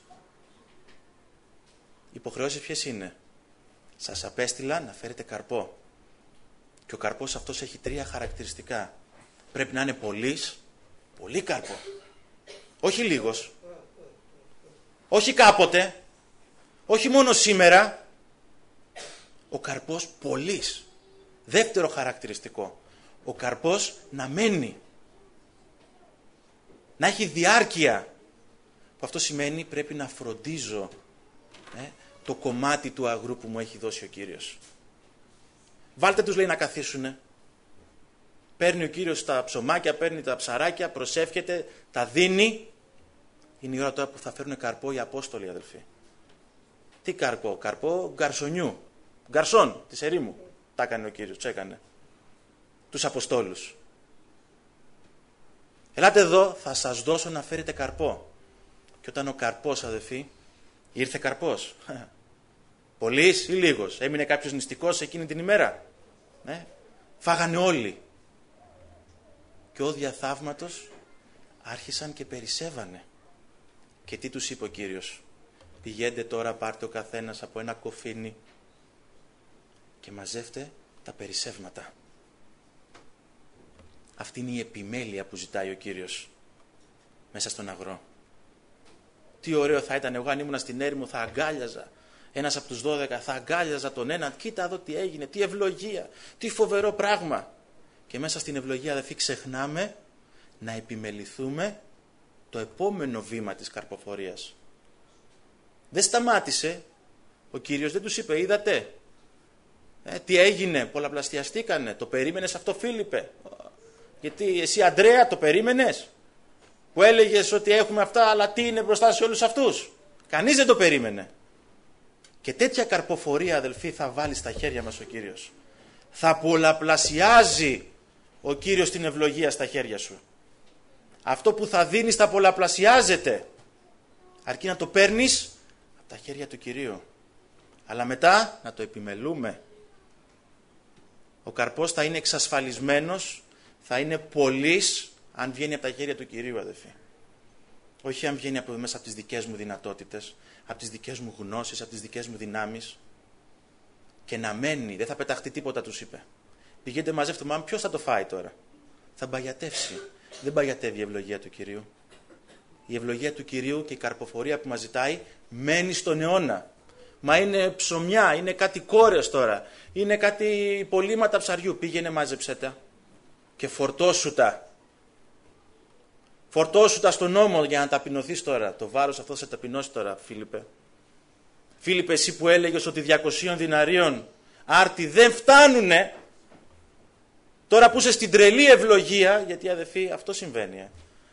Οι υποχρεώσεις ποιες είναι? Σας απέστειλα να φέρετε καρπό. Και ο καρπός αυτός έχει τρία χαρακτηριστικά. Πρέπει να είναι πολύς, πολύ καρπό. Όχι λίγος. Όχι κάποτε. Όχι μόνο σήμερα, ο καρπός πωλής. Δεύτερο χαρακτηριστικό, ο καρπός να μένει. Να έχει διάρκεια. Που αυτό σημαίνει πρέπει να φροντίζω ε, το κομμάτι του αγρού που μου έχει δώσει ο Κύριος. Βάλτε τους, λέει, να καθίσουνε. Παίρνει ο Κύριος τα ψωμάκια, παίρνει τα ψαράκια, προσεύχεται, τα δίνει. Είναι η ώρα τώρα που θα φέρουν καρπό οι Απόστολοι, αδελφοί. Τι καρπό? Καρπό γκαρσονιού. Γκαρσόν της ερήμου. Τα έκανε ο Κύριος, τους έκανε. Τους Αποστόλους. Ελάτε εδώ, θα σας δώσω να φέρετε καρπό. Και όταν ο καρπός, αδελφοί, ήρθε καρπός. Πολύς ή λίγος? Έμεινε κάποιος νηστικός εκείνη την ημέρα? Ε? Φάγανε όλοι. Και όδια θαύματος άρχισαν και περισσεύανε. Και τι τους είπε ο Κύριος? Πηγαίνετε τώρα, πάρτε ο καθένας από ένα κοφίνι και μαζεύτε τα περισσεύματα. Αυτή είναι η επιμέλεια που ζητάει ο Κύριος μέσα στον αγρό. Τι ωραίο θα ήταν εγώ αν ήμουν στην έρημο, θα αγκάλιαζα ένας από τους δώδεκα, θα αγκάλιαζα τον έναν. Κοίτα εδώ τι έγινε, τι ευλογία, τι φοβερό πράγμα. Και μέσα στην ευλογία, αδελφοί, ξεχνάμε να επιμεληθούμε το επόμενο βήμα της καρποφορίας. Δεν σταμάτησε. Ο Κύριος δεν τους είπε, είδατε, ε, τι έγινε, πολλαπλασιαστήκανε, το περίμενες αυτό, Φίλιππε? Γιατί εσύ, Αντρέα, το περίμενες? Που έλεγες ότι έχουμε αυτά, αλλά τι είναι μπροστά σε όλους αυτούς? Κανείς δεν το περίμενε. Και τέτοια καρποφορία, αδελφοί, θα βάλει στα χέρια μας ο Κύριος. Θα πολλαπλασιάζει ο Κύριος την ευλογία στα χέρια σου. Αυτό που θα δίνεις θα πολλαπλασιάζεται. Αρκεί να το παίρνεις από τα χέρια του Κυρίου. Αλλά μετά να το επιμελούμε. Ο καρπός θα είναι εξασφαλισμένος, θα είναι πολύς αν βγαίνει από τα χέρια του Κυρίου, αδελφοί. Όχι αν βγαίνει από μέσα από τις δικές μου δυνατότητες, από τις δικές μου γνώσεις, από τις δικές μου δυνάμεις. Και να μένει, δεν θα πεταχτεί τίποτα, τους είπε. Πηγαίνετε, μαζεύτε, μα ποιος θα το φάει τώρα? Θα μπαγιατεύσει. Δεν μπαγιατεύει η ευλογία του Κυρίου. Η ευλογία του Κυρίου και η καρποφορία που μας ζητάει μένει στον αιώνα. Μα είναι ψωμιά, είναι κάτι κόρες τώρα, είναι κάτι υπολείμματα ψαριού. Πήγαινε, μάζεψέ τα και φορτώσου τα. Φορτώσου τα στον ώμο για να ταπεινωθείς τώρα. Το βάρος αυτό θα σε ταπεινώσει τώρα, Φίλιππε. Φίλιππε, εσύ που έλεγες ότι διακοσίων διναρίων άρτη δεν φτάνουνε, τώρα που είσαι στην τρελή ευλογία, γιατί, αδελφοί, αυτό συμβαίνει. Ε.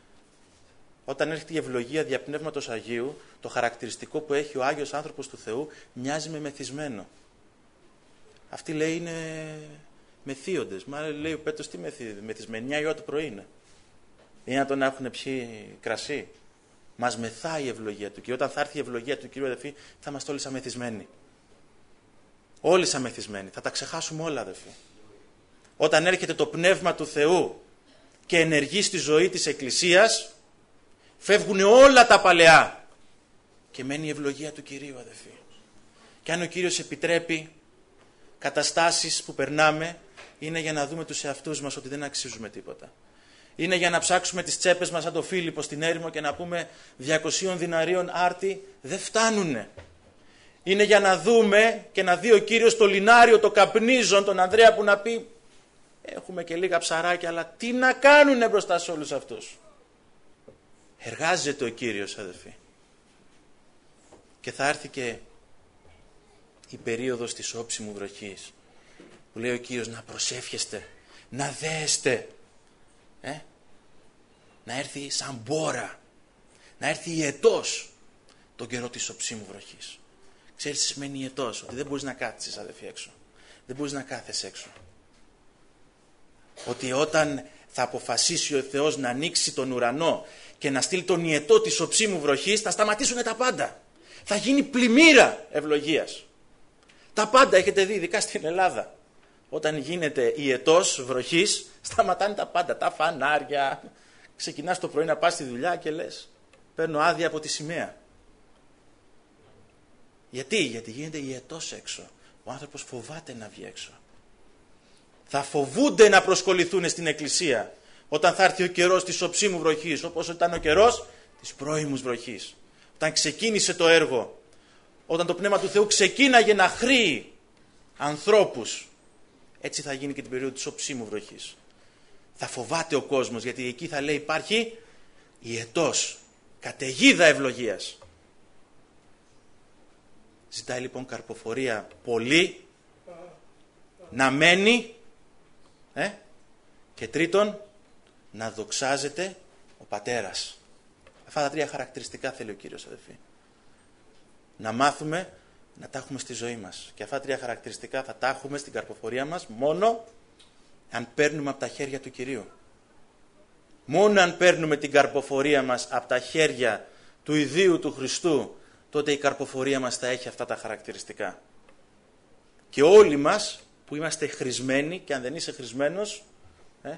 Όταν έρχεται η ευλογία δια Πνεύματος Αγίου, το χαρακτηριστικό που έχει ο Άγιος άνθρωπος του Θεού μοιάζει με μεθυσμένο. Αυτοί, λέει, είναι μεθύοντες. Μα λέει ο Πέτρος, τι μεθυσμένοι, εννιά η ώρα το πρωί είναι. Είναι να τον έχουν πιει κρασί. Μας μεθάει η ευλογία του Κυρίου. Όταν θα έρθει η ευλογία του Κυρίου, αδελφοί, θα είμαστε όλοι αμεθυσμένοι. Όλοι αμεθυσμένοι. Θα τα ξεχάσουμε όλα, αδελφοί. Όταν έρχεται το Πνεύμα του Θεού και ενεργεί στη ζωή της Εκκλησίας, φεύγουν όλα τα παλαιά και μένει η ευλογία του Κυρίου, αδελφοί. Και αν ο Κύριος επιτρέπει, καταστάσεις που περνάμε είναι για να δούμε τους εαυτούς μας ότι δεν αξίζουμε τίποτα. Είναι για να ψάξουμε τις τσέπες μας σαν τον Φίλιππο στην έρημο και να πούμε διακοσίων διναρίων άρτη δεν φτάνουνε. Είναι για να δούμε και να δει ο Κύριος το λινάριο, το καπνίζον, τον Ανδρέα που να πει έχουμε και λίγα ψαράκια, αλλά τι να κάνουνε μπροστά σε όλους αυτούς. Εργάζεται ο Κύριος, αδελφοί. Και θα έρθει και η περίοδος της όψιμου βροχής, που λέει ο Κύριος να προσεύχεστε, να δέστε, ε? να έρθει σαν μπόρα, να έρθει ιετός τον καιρό της οψίμου βροχής. Ξέρεις τι σημαίνει ιετός? Ότι δεν μπορείς να κάτσεις, αδελφοί, έξω. Δεν μπορείς να κάθεσαι έξω. Ότι όταν θα αποφασίσει ο Θεός να ανοίξει τον ουρανό και να στείλει τον ιετό της οψίμου βροχής, θα σταματήσουν τα πάντα. Θα γίνει πλημμύρα ευλογίας. Τα πάντα έχετε δει, ειδικά στην Ελλάδα. Όταν γίνεται ιετός βροχής, σταματάνε τα πάντα. Τα φανάρια. Ξεκινάς το πρωί να πας στη δουλειά και λες, παίρνω άδεια από τη σημαία. Γιατί, γιατί γίνεται ιετός έξω. Ο άνθρωπος φοβάται να βγει έξω. Θα φοβούνται να προσκοληθούν στην εκκλησία όταν θα έρθει ο καιρός της οψίμου βροχής, όπως ήταν ο καιρός της πρώιμους βροχής. Όταν ξεκίνησε το έργο, όταν το Πνεύμα του Θεού ξεκίναγε να χρύει ανθρώπους, έτσι θα γίνει και την περίοδο της οψίμου βροχής. Θα φοβάται ο κόσμος, γιατί εκεί θα λέει υπάρχει ιετός, καταιγίδα ευλογίας. Ζητάει λοιπόν καρποφορία πολύ, να μένει, ε, και τρίτον, να δοξάζεται ο Πατέρας. Αυτά τα τρία χαρακτηριστικά θέλει ο Κύριος, αδελφοί. Να μάθουμε να τα έχουμε στη ζωή μας. Και αυτά τα τρία χαρακτηριστικά θα τα έχουμε στην καρποφορία μας μόνο αν παίρνουμε από τα χέρια του Κυρίου. Μόνο αν παίρνουμε την καρποφορία μας από τα χέρια του ιδίου του Χριστού, τότε η καρποφορία μας θα έχει αυτά τα χαρακτηριστικά. Και όλοι μας που είμαστε χρησμένοι, και αν δεν είσαι χρησμένος, ε,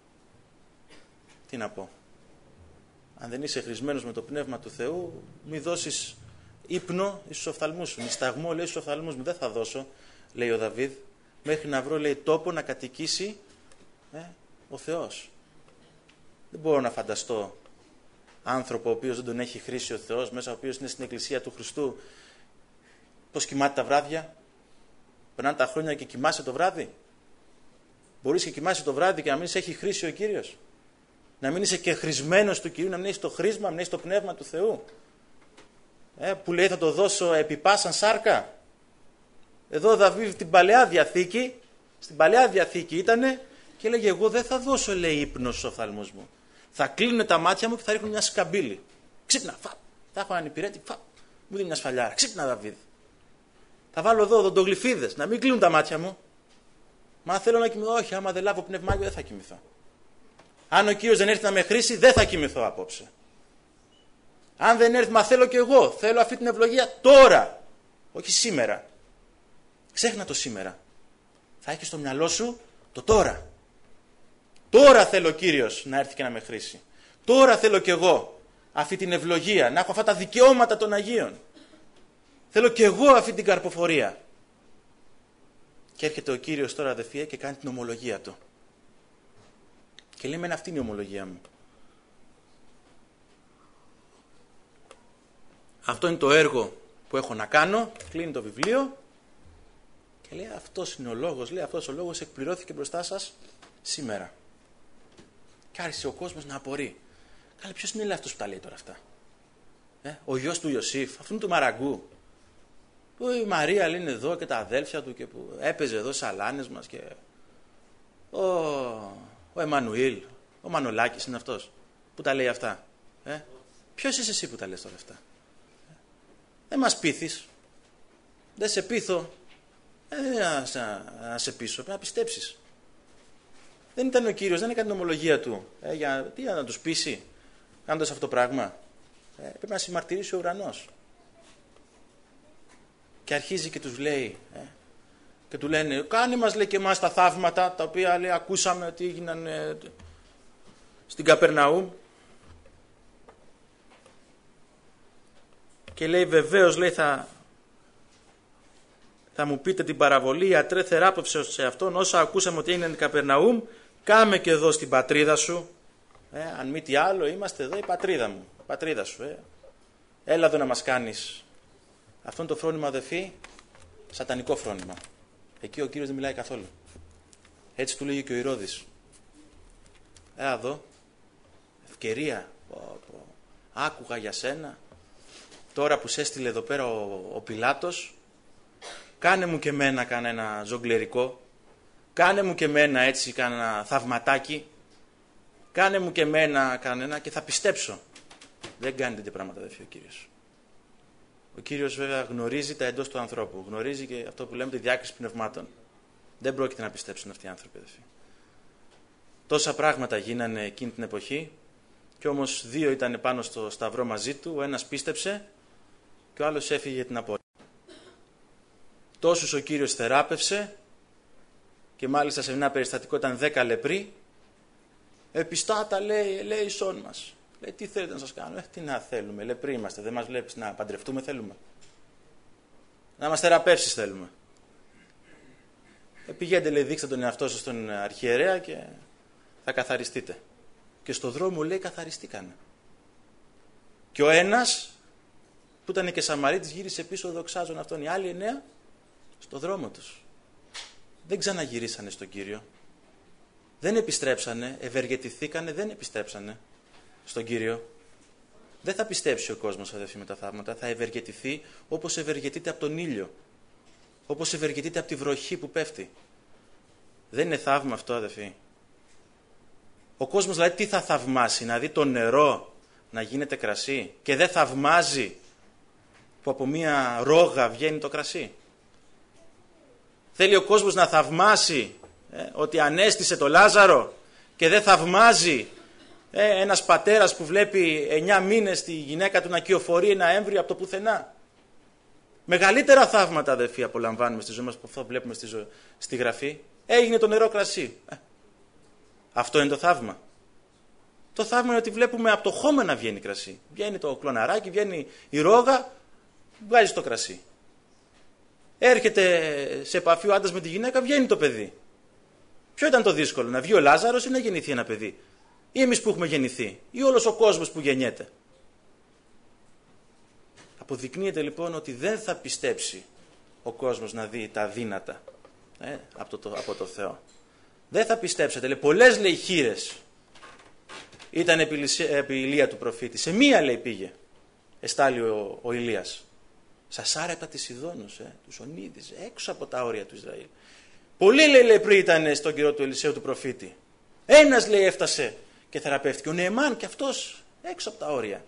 τι να πω. Αν δεν είσαι χρησμένος με το Πνεύμα του Θεού, μη δώσεις ύπνο εις τους οφθαλμούς σου. Νησταγμό, λέει, στους οφθαλμούς μου. Δεν θα δώσω, λέει ο Δαβίδ, μέχρι να βρω, λέει, τόπο να κατοικήσει ε, ο Θεός. Δεν μπορώ να φανταστώ άνθρωπο ο οποίος δεν τον έχει χρήσει ο Θεός, μέσα ο οποίος είναι στην Εκκλησία του Χριστού, πώς κοιμάται τα βράδια. Περνάνε τα χρόνια και κοιμάσαι το βράδυ. Μπορείς και κοιμάσαι το βράδυ και να μην σε έχει χρήσει ο Κύριος. Να μην είσαι και χρησμένος του Κυρίου, να μην έχεις το χρήσμα, να μην έχεις το Πνεύμα του Θεού. Ε, που λέει θα το δώσω επί πάσαν σάρκα. Εδώ ο Δαβίδ την Παλαιά Διαθήκη, στην Παλαιά Διαθήκη ήτανε και έλεγε εγώ δεν θα δώσω, λέει, ύπνο στους οφθαλμούς μου. Θα κλείνουν τα μάτια μου και θα ρίχνουν μια σκαμπύλη. Ξύπνα, φα. Θα έχω έναν υπηρέτη, φα. Μου δίνει μια σφαλιάρα. Ξύπνα, Δαβίδ. Θα βάλω εδώ οδοντογλυφίδες, να μην κλείνουν τα μάτια μου. Μα θέλω να κοιμηθώ. Όχι, άμα δεν λάβω πνευμάγιο δεν θα κοιμηθώ. Αν ο Κύριος δεν έρθει να με χρήσει, δεν θα κοιμηθώ απόψε. Αν δεν έρθει, μα θέλω κι εγώ. Θέλω αυτή την ευλογία τώρα. Όχι σήμερα. Ξέχνα το σήμερα. Θα έχεις στο μυαλό σου το τώρα. Τώρα θέλω ο Κύριος να έρθει και να με χρήσει. Τώρα θέλω κι εγώ αυτή την ευλογία, να έχω αυτά τα δικαιώματα των Αγίων. Θέλω κι εγώ αυτή την καρποφορία. Και έρχεται ο Κύριος τώρα, αδελφοί, και κάνει την ομολογία του. Και λέει, μεν αυτή είναι η ομολογία μου. Αυτό είναι το έργο που έχω να κάνω. Κλείνει το βιβλίο και λέει, αυτός είναι ο λόγος, λέει, αυτός ο λόγος εκπληρώθηκε μπροστά σας σήμερα. Και άρχισε ο κόσμος να απορεί. Καλά, ποιος είναι αυτός που τα λέει τώρα αυτά. Ε, ο γιος του Ιωσήφ, αυτού του Μαραγκού. Που η Μαρία λέει, είναι εδώ και τα αδέλφια του και που έπαιζε εδώ στις αλάνες μας και ο, ο Εμμανουήλ, ο Μανολάκης είναι αυτός που τα λέει αυτά. Ε, ποιος είσαι εσύ που τα λες τώρα αυτά. Ε, δεν μας πείθεις. Δεν σε πείθω. Ε, να, να, να σε πείσω, πρέπει να πιστέψεις. Δεν ήταν ο Κύριος, δεν έκανε την ομολογία του. Ε, για, τι, για να τους πείσει, κάνοντας αυτό το πράγμα. Ε, πρέπει να συμμαρτυρήσει ο ουρανός. Και αρχίζει και τους λέει, ε, και του λένε, κάνε μας, λέει, και εμάς τα θαύματα, τα οποία, λέει, ακούσαμε ότι έγιναν ε, στην Καπερναούμ. Και λέει, βεβαίως, λέει, θα, θα μου πείτε την παραβολή, ιατρέ, θεράπευσε σε αυτόν, όσα ακούσαμε ότι έγιναν στην Καπερναούμ, κάμε και εδώ στην πατρίδα σου. Ε, αν μη τι άλλο, είμαστε εδώ η πατρίδα μου, η πατρίδα σου. Ε. Έλα εδώ να μας κάνεις. Αυτό είναι το φρόνημα, αδελφοί, σατανικό φρόνημα. Εκεί ο Κύριος δεν μιλάει καθόλου. Έτσι του λέγει και ο Ηρώδης. Έλα εδώ, ευκαιρία, πω, πω. Άκουγα για σένα, τώρα που σε έστειλε εδώ πέρα ο, ο Πιλάτος, κάνε μου και μένα κανένα ζογκλερικό, κάνε μου και μένα έτσι κανένα θαυματάκι, κάνε μου και μένα κανένα και θα πιστέψω. Δεν κάνει τέτοια πράγματα, αδελφοί, ο Κύριος. Ο Κύριος βέβαια γνωρίζει τα εντός του ανθρώπου, γνωρίζει και αυτό που λέμε τη διάκριση πνευμάτων. Δεν πρόκειται να πιστέψουν αυτοί οι άνθρωποι, αδελφοί. Τόσα πράγματα γίνανε εκείνη την εποχή και όμως δύο ήταν πάνω στο σταυρό μαζί του, ο ένας πίστεψε και ο άλλος έφυγε για την απώλεια. Τόσους ο Κύριος θεράπευσε και μάλιστα σε ένα περιστατικό ήταν δέκα λεπροί. Επιστάτα, λέει, λέει σόν μας. Λέει, τι θέλετε να σας κάνω, ε, τι να θέλουμε, λεπροί είμαστε, δεν μας βλέπεις, να παντρευτούμε θέλουμε. Να μας θεραπεύσεις θέλουμε. Ε, πηγαίνετε, λέει, δείξτε τον εαυτό σας στον αρχιερέα και θα καθαριστείτε. Και στο δρόμο, λέει, καθαριστήκανε. Και ο ένας που ήταν και Σαμαρίτης, γύρισε πίσω δοξάζον αυτόν. Οι άλλοι εννέα στο δρόμο τους. Δεν ξαναγυρίσανε στον Κύριο. Δεν επιστρέψανε, ευεργετηθήκανε, δεν επιστρέψανε στον Κύριο. Δεν θα πιστέψει ο κόσμος, αδελφοί, με τα θαύματα. Θα ευεργετηθεί όπως ευεργετείται από τον ήλιο. Όπως ευεργετείται από τη βροχή που πέφτει. Δεν είναι θαύμα αυτό, αδελφοί? Ο κόσμος δηλαδή τι θα θαυμάσει? Να δει το νερό να γίνεται κρασί και δεν θαυμάζει που από μία ρόγα βγαίνει το κρασί? Θέλει ο κόσμος να θαυμάσει ε, ότι ανέστησε το Λάζαρο και δεν θαυμάζει ε, ένας πατέρας που βλέπει εννιά μήνες τη γυναίκα του να κυοφορεί ένα έμβριο από το πουθενά? Μεγαλύτερα θαύματα, αδελφοί, απολαμβάνουμε στη ζωή μας, που αυτό βλέπουμε στη, ζωή, στη Γραφή. Έγινε το νερό κρασί. Ε, αυτό είναι το θαύμα? Το θαύμα είναι ότι βλέπουμε από το χώμα να βγαίνει κρασί. Βγαίνει το κλωναράκι, βγαίνει η ρόγα, βγάζει το κρασί. Έρχεται σε επαφή ο άντρας με τη γυναίκα, βγαίνει το παιδί. Ποιο ήταν το δύσκολο, να βγει ο Λάζαρος ή να γεννηθεί ένα παιδί? Ή εμείς που έχουμε γεννηθεί, ή όλος ο κόσμος που γεννιέται? Αποδεικνύεται λοιπόν ότι δεν θα πιστέψει ο κόσμος να δει τα αδύνατα ε, από, το, από το Θεό. Δεν θα πιστέψετε. Λέει, πολλές, λέει, χήρες ήταν επί Ηλία του προφήτη. Σε μία, λέει, πήγε. Εστάλει ο, ο Ηλίας. Σασάρεπτα τις Σιδώνους, ε, τους ονείδης, έξω από τα όρια του Ισραήλ. Πολλοί, λέει, λέει, πριν ήταν στον καιρό του Ελισαίου του προφήτη. Ένας, λέει, έφτασε και θεραπεύτηκε. Ο Νεεμάν και αυτός έξω από τα όρια.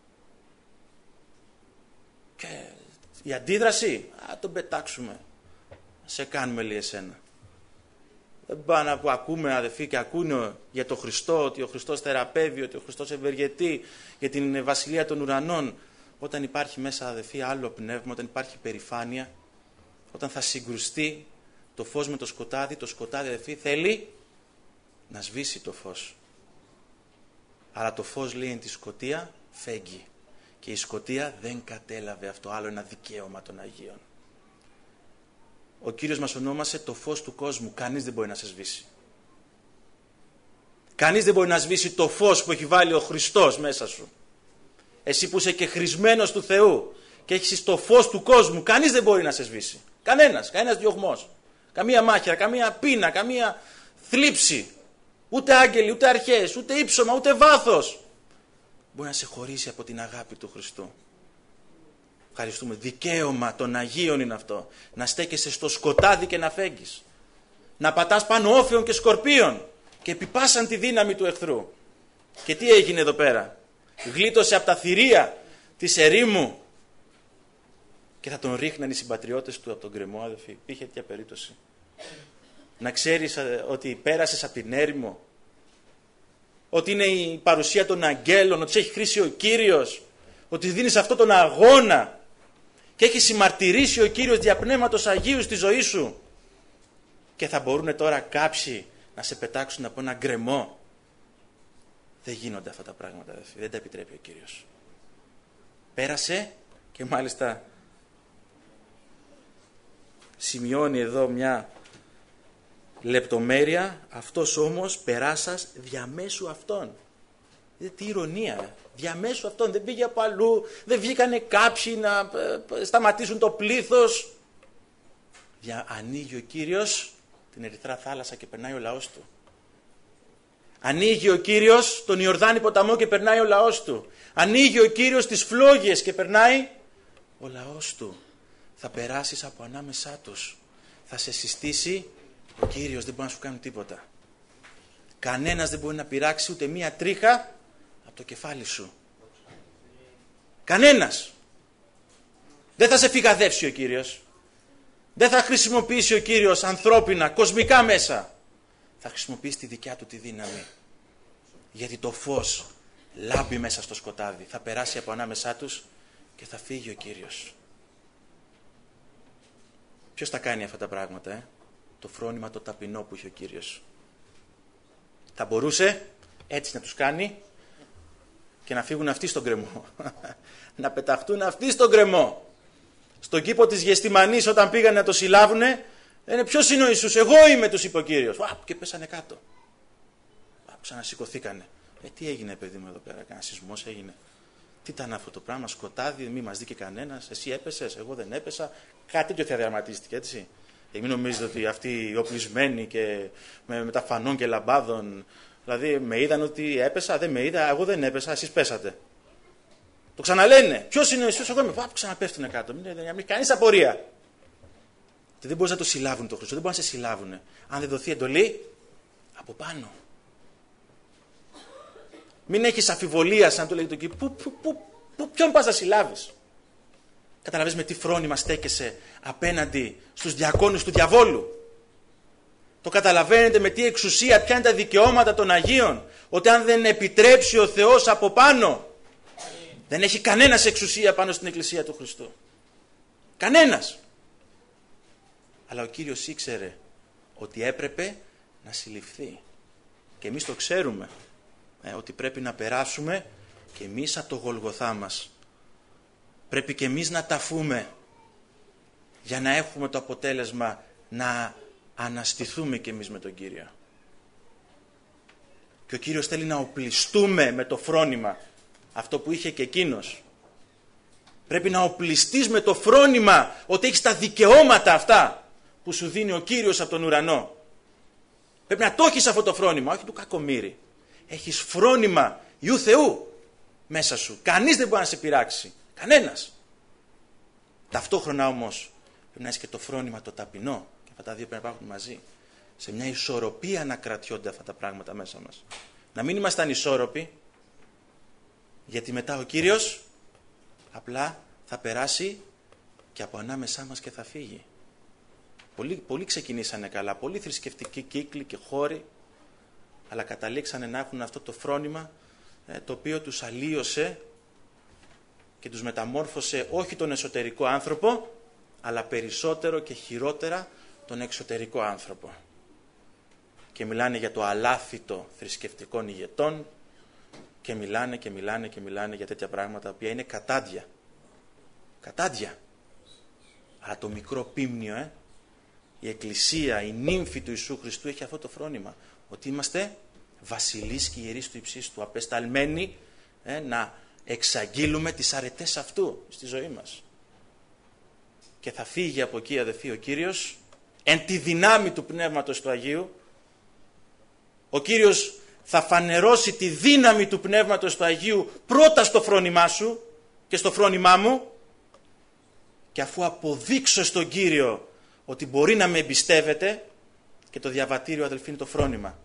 Και η αντίδραση, α, τον πετάξουμε. Σε κάνουμε, λέει, εσένα. Δεν πάνε που ακούμε, αδελφοί, και ακούνε για τον Χριστό, ότι ο Χριστός θεραπεύει, ότι ο Χριστός ευεργετεί, για την βασιλεία των ουρανών. Όταν υπάρχει μέσα, αδελφοί, άλλο πνεύμα, όταν υπάρχει περηφάνεια, όταν θα συγκρουστεί το φως με το σκοτάδι, το σκοτάδι, αδελφοί, θέλει να σβήσει το φως. Αλλά το φως, λέει, είναι τη σκοτία, φέγγει. Και η σκοτία δεν κατέλαβε αυτό, άλλο ένα δικαίωμα των Αγίων. Ο Κύριος μας ονόμασε το φως του κόσμου. Κανείς δεν μπορεί να σε σβήσει. Κανείς δεν μπορεί να σβήσει το φως που έχει βάλει ο Χριστός μέσα σου. Εσύ που είσαι και χρησμένος του Θεού και έχεις το φως του κόσμου, κανείς δεν μπορεί να σε σβήσει. Κανένας, κανένας διωγμός. Καμία μάχαιρα, καμία πείνα, καμία θλίψη. Ούτε άγγελοι, ούτε αρχές, ούτε ύψωμα, ούτε βάθος μπορεί να σε χωρίσει από την αγάπη του Χριστού. Ευχαριστούμε. Δικαίωμα των Αγίων είναι αυτό. Να στέκεσαι στο σκοτάδι και να φέγγεις. Να πατάς πάνω όφεων και σκορπίων και επιπάσαν τη δύναμη του εχθρού. Και τι έγινε εδώ πέρα? Γλίτωσε από τα θηρία της ερήμου και θα τον ρίχναν οι συμπατριώτες του από τον γκρεμό, αδελφοί. Υπήρχε τέτοια περίπτωση? Να ξέρεις ότι πέρασες από την έρημο, ότι είναι η παρουσία των αγγέλων, ότι σε έχει χρήσει ο Κύριος, ότι δίνεις αυτό τον αγώνα και έχει συμμαρτυρήσει ο Κύριος δια Πνεύματος Αγίου στη ζωή σου, και θα μπορούν τώρα κάποιοι να σε πετάξουν από ένα γκρεμό? Δεν γίνονται αυτά τα πράγματα, αδελφοί. Δεν τα επιτρέπει ο Κύριος. Πέρασε και μάλιστα σημειώνει εδώ μια λεπτομέρεια. Αυτός όμως περάσας διαμέσου αυτών. Ε, τι ηρωνία. Διαμέσου αυτών. Δεν πήγε από αλλού. Δεν βγήκανε κάποιοι να σταματήσουν το πλήθος. Δια, ανοίγει ο Κύριος την Ερυθρά θάλασσα και περνάει ο λαός του. Ανοίγει ο Κύριος τον Ιορδάνη ποταμό και περνάει ο λαός του. Ανοίγει ο Κύριος τις φλόγες και περνάει ο λαός του. Θα περάσεις από ανάμεσά τους. Θα σε συστήσει ο Κύριος, δεν μπορεί να σου κάνει τίποτα. Κανένας δεν μπορεί να πειράξει ούτε μία τρίχα από το κεφάλι σου. Κανένας. Δεν θα σε φυγαδεύσει ο Κύριος. Δεν θα χρησιμοποιήσει ο Κύριος ανθρώπινα, κοσμικά μέσα. Θα χρησιμοποιήσει τη δικιά του τη δύναμη. Γιατί το φως λάμπει μέσα στο σκοτάδι. Θα περάσει από ανάμεσά τους και θα φύγει ο Κύριος. Ποιος τα κάνει αυτά τα πράγματα, ε? Το φρόνημα το ταπεινό που είχε ο Κύριος. Θα μπορούσε έτσι να τους κάνει και να φύγουν αυτοί στον γκρεμό. Να πεταχτούν αυτοί στον γκρεμό. Στον κήπο της Γεστημανής όταν πήγαν να το συλλάβουνε, λένε ποιος είναι ο Ιησούς? Εγώ είμαι, τους είπε ο Κύριος. Ουαπ, και πέσανε κάτω. Ουαπ, ξανασηκωθήκανε. Ε, τι έγινε, παιδί μου, εδώ πέρα? Κανένα σεισμός έγινε? Τι ήταν αυτό το πράγμα, σκοτάδι, μη μας δει και κανένας, εσύ έπεσες, εγώ δεν έπεσα. Κάτι τέτοιο θα διαδραματίστηκε, έτσι. Και μην νομίζετε ότι αυτοί οι οπλισμένοι και με, με τα φανών και λαμπάδων, δηλαδή με είδαν ότι έπεσα, δεν με είδα, εγώ δεν έπεσα, εσείς πέσατε. Το ξαναλένε. Ποιος είναι ο Ιησούς, εγώ είμαι. Πάπου ξαναπέφτουνε κάτω. Μην έχει κανείς απορία. Δεν μπορείς να το συλλάβουν το Χριστό, δεν μπορούν να σε συλλάβουν. Αν δεν δοθεί εντολή, από πάνω. Μην έχεις αφιβολία, σαν το λέγει το εκεί. Πού, πού, πού, πού, ποιον πας να συλλάβεις. Καταλαβαίνεις με τι φρόνημα στέκεσαι απέναντι στους διακόνους του διαβόλου. Το καταλαβαίνετε με τι εξουσία, ποια είναι τα δικαιώματα των Αγίων. Ότι αν δεν επιτρέψει ο Θεός από πάνω, δεν έχει κανένας εξουσία πάνω στην Εκκλησία του Χριστού. Κανένας. Αλλά ο Κύριος ήξερε ότι έπρεπε να συλληφθεί. Και εμείς το ξέρουμε. Ε, ότι πρέπει να περάσουμε και εμείς από το Γολγοθά μας. Πρέπει και εμείς να ταφούμε για να έχουμε το αποτέλεσμα να αναστηθούμε και εμείς με τον Κύριο. Και ο Κύριος θέλει να οπλιστούμε με το φρόνημα, αυτό που είχε και εκείνος. Πρέπει να οπλιστείς με το φρόνημα ότι έχεις τα δικαιώματα αυτά που σου δίνει ο Κύριος από τον ουρανό. Πρέπει να το έχεις αυτό το φρόνημα, όχι του κακομοίρη. Έχεις φρόνημα Ιού Θεού μέσα σου. Κανείς δεν μπορεί να σε πειράξει. Κανένας. Ταυτόχρονα όμως πρέπει να έχεις και το φρόνημα το ταπεινό. Και αυτά τα δύο πρέπει να υπάρχουν μαζί. Σε μια ισορροπία να κρατιόνται αυτά τα πράγματα μέσα μας. Να μην είμαστε ανισόρροποι. Γιατί μετά ο Κύριος απλά θα περάσει και από ανάμεσά μας και θα φύγει. Πολλοί, πολλοί ξεκινήσανε καλά. Πολλοί θρησκευτικοί κύκλοι και χώροι. Αλλά καταλήξανε να έχουν αυτό το φρόνημα ε, το οποίο τους αλλίωσε και τους μεταμόρφωσε όχι τον εσωτερικό άνθρωπο, αλλά περισσότερο και χειρότερα τον εξωτερικό άνθρωπο. Και μιλάνε για το αλάθητο θρησκευτικών ηγετών και μιλάνε και μιλάνε και μιλάνε για τέτοια πράγματα, τα οποία είναι κατάντια. Κατάντια. Αλλά το μικρό πίμνιο, ε, η Εκκλησία, η νύμφη του Ιησού Χριστού έχει αυτό το φρόνημα. Ότι είμαστε βασιλείς και ιερείς του υψίστου, απεσταλμένοι ε, να εξαγγείλουμε τις αρετές αυτού στη ζωή μας. Και θα φύγει από εκεί, αδελφοί, ο Κύριος, εν τη δυνάμει του Πνεύματος του Αγίου. Ο Κύριος θα φανερώσει τη δύναμη του Πνεύματος του Αγίου πρώτα στο φρόνημά σου και στο φρόνημά μου, και αφού αποδείξω στον Κύριο ότι μπορεί να με εμπιστεύεται, και το διαβατήριο, αδελφοί, είναι το φρόνημα.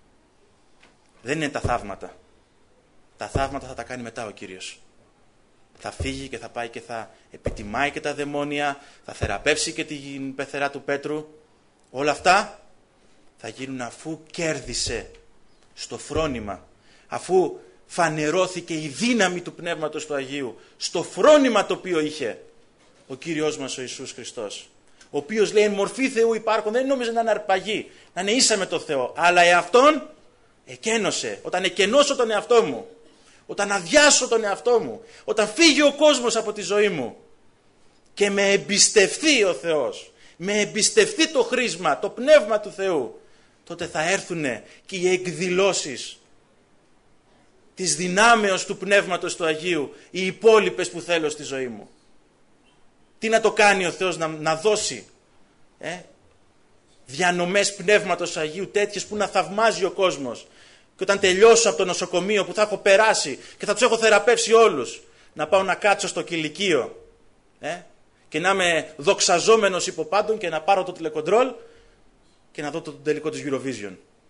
Δεν είναι τα θαύματα. Τα θαύματα θα τα κάνει μετά ο Κύριος. Θα φύγει και θα πάει και θα επιτιμάει και τα δαιμόνια, θα θεραπεύσει και την πεθερά του Πέτρου. Όλα αυτά θα γίνουν αφού κέρδισε στο φρόνημα, αφού φανερώθηκε η δύναμη του Πνεύματος του Αγίου στο φρόνημα το οποίο είχε ο Κύριος μας ο Ιησούς Χριστός, ο οποίος λέει εν μορφή Θεού υπάρχον, δεν νόμιζε να είναι αρπαγή, να είναι ίσα με το Θεό, αλλά εαυτόν εκένωσε. Όταν εκενώσω τον εαυτό μου, όταν αδειάσω τον εαυτό μου, όταν φύγει ο κόσμος από τη ζωή μου και με εμπιστευτεί ο Θεός, με εμπιστευτεί το χρήσμα, το Πνεύμα του Θεού, τότε θα έρθουν και οι εκδηλώσεις της δυνάμεως του Πνεύματος του Αγίου, οι υπόλοιπες που θέλω στη ζωή μου. Τι να το κάνει ο Θεός, να, να δώσει ε, διανομές Πνεύματος Αγίου τέτοιες που να θαυμάζει ο κόσμος. Και όταν τελειώσω από το νοσοκομείο που θα έχω περάσει και θα τους έχω θεραπεύσει όλους, να πάω να κάτσω στο κηλικείο ε, και να είμαι δοξαζόμενος υπό πάντων και να πάρω το τηλεκοντρόλ και να δω το τελικό της Eurovision.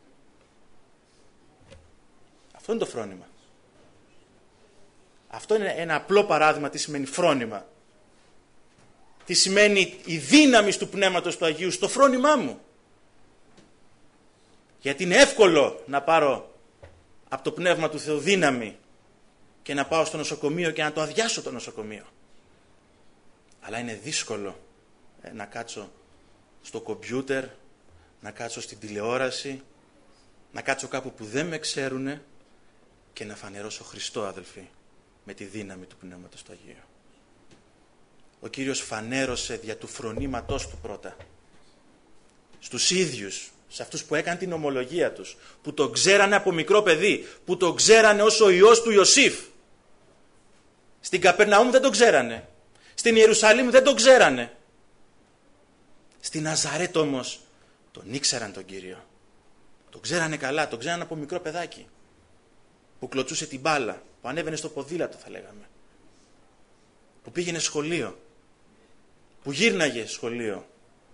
Αυτό είναι το φρόνημα. Αυτό είναι ένα απλό παράδειγμα τι σημαίνει φρόνημα. Τι σημαίνει η δύναμη του Πνεύματος του Αγίου στο φρόνημά μου. Γιατί είναι εύκολο να πάρω από το Πνεύμα του Θεού δύναμη και να πάω στο νοσοκομείο και να το αδειάσω το νοσοκομείο. Αλλά είναι δύσκολο ε, να κάτσω στο κομπιούτερ, να κάτσω στην τηλεόραση, να κάτσω κάπου που δεν με ξέρουνε και να φανερώσω Χριστό, αδελφοί, με τη δύναμη του Πνεύματος του Αγίου. Ο Κύριος φανέρωσε δια του φρονήματός του πρώτα στους ίδιους, σε αυτούς που έκαναν την ομολογία τους, που τον ξέρανε από μικρό παιδί, που τον ξέρανε ως ο Υιός του Ιωσήφ. Στην Καπερναούμ δεν τον ξέρανε. Στην Ιερουσαλήμ δεν τον ξέρανε. Στην Ναζαρέτ όμως τον ήξεραν τον Κύριο. Τον ξέρανε καλά, τον ξέρανε από μικρό παιδάκι. Που κλωτσούσε την μπάλα, που ανέβαινε στο ποδήλατο θα λέγαμε. Που πήγαινε σχολείο. Που γύρναγε σχολείο.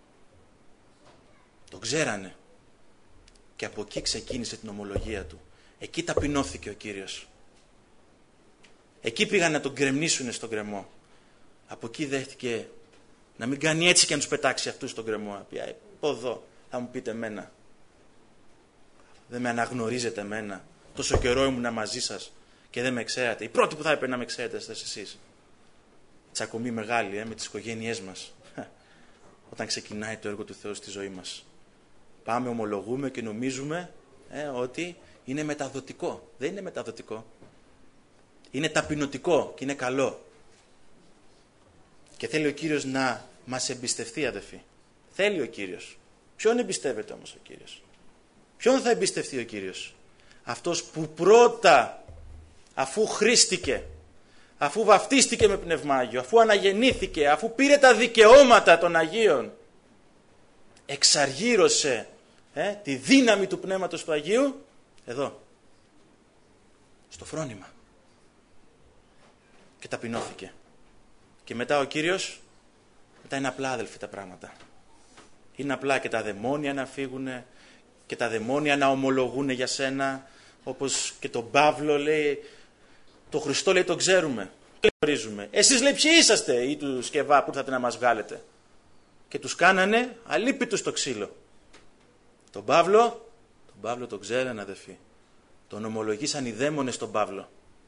Τον ξέρανε. Και από εκεί ξεκίνησε την ομολογία του. Εκεί ταπεινώθηκε ο Κύριος. Εκεί πήγαν να τον γκρεμνήσουνε στον γκρεμό. Από εκεί δέχτηκε να μην κάνει έτσι και να τους πετάξει αυτούς στον γκρεμό. Να πει, πω εδώ, θα μου πείτε εμένα. Δεν με αναγνωρίζετε εμένα. Τόσο καιρό ήμουνα μαζί σας και δεν με ξέρατε. Οι πρώτοι που θα έπρεπε να με ξέρετε είστε εσείς. Τσακωμή μεγάλη ε, με τις οικογένειές μας. Όταν ξεκινάει το έργο του Θεού στη ζωή μας. Πάμε, ομολογούμε και νομίζουμε ε, ότι είναι μεταδοτικό. Δεν είναι μεταδοτικό. Είναι ταπεινωτικό και είναι καλό. Και θέλει ο Κύριος να μας εμπιστευτεί, αδελφοί. Θέλει ο Κύριος. Ποιον εμπιστεύεται όμως ο Κύριος? Ποιον θα εμπιστευτεί ο Κύριος? Αυτός που πρώτα, αφού χρήστηκε, αφού βαφτίστηκε με Πνεύμα Άγιο, αφού αναγεννήθηκε, αφού πήρε τα δικαιώματα των Αγίων, εξαργύρωσε ε, τη δύναμη του Πνεύματος του Αγίου, εδώ, στο φρόνημα. Και ταπεινώθηκε. Και μετά ο Κύριος, μετά είναι απλά, αδελφοί, τα πράγματα. Είναι απλά και τα δαιμόνια να φύγουν και τα δαιμόνια να ομολογούν για σένα, όπως και τον Παύλο λέει, το Χριστό λέει τον ξέρουμε, τον γνωρίζουμε. Εσείς λέει ποιοι είσαστε ή του Σκευά που ήρθατε να μας βγάλετε? Και τους κάνανε αλίπητους στο ξύλο. Τον Παύλο, τον Παύλο τον ξέρανε, αδελφοί. Τον ομολογήσαν οι δαίμονες τον Παύλο.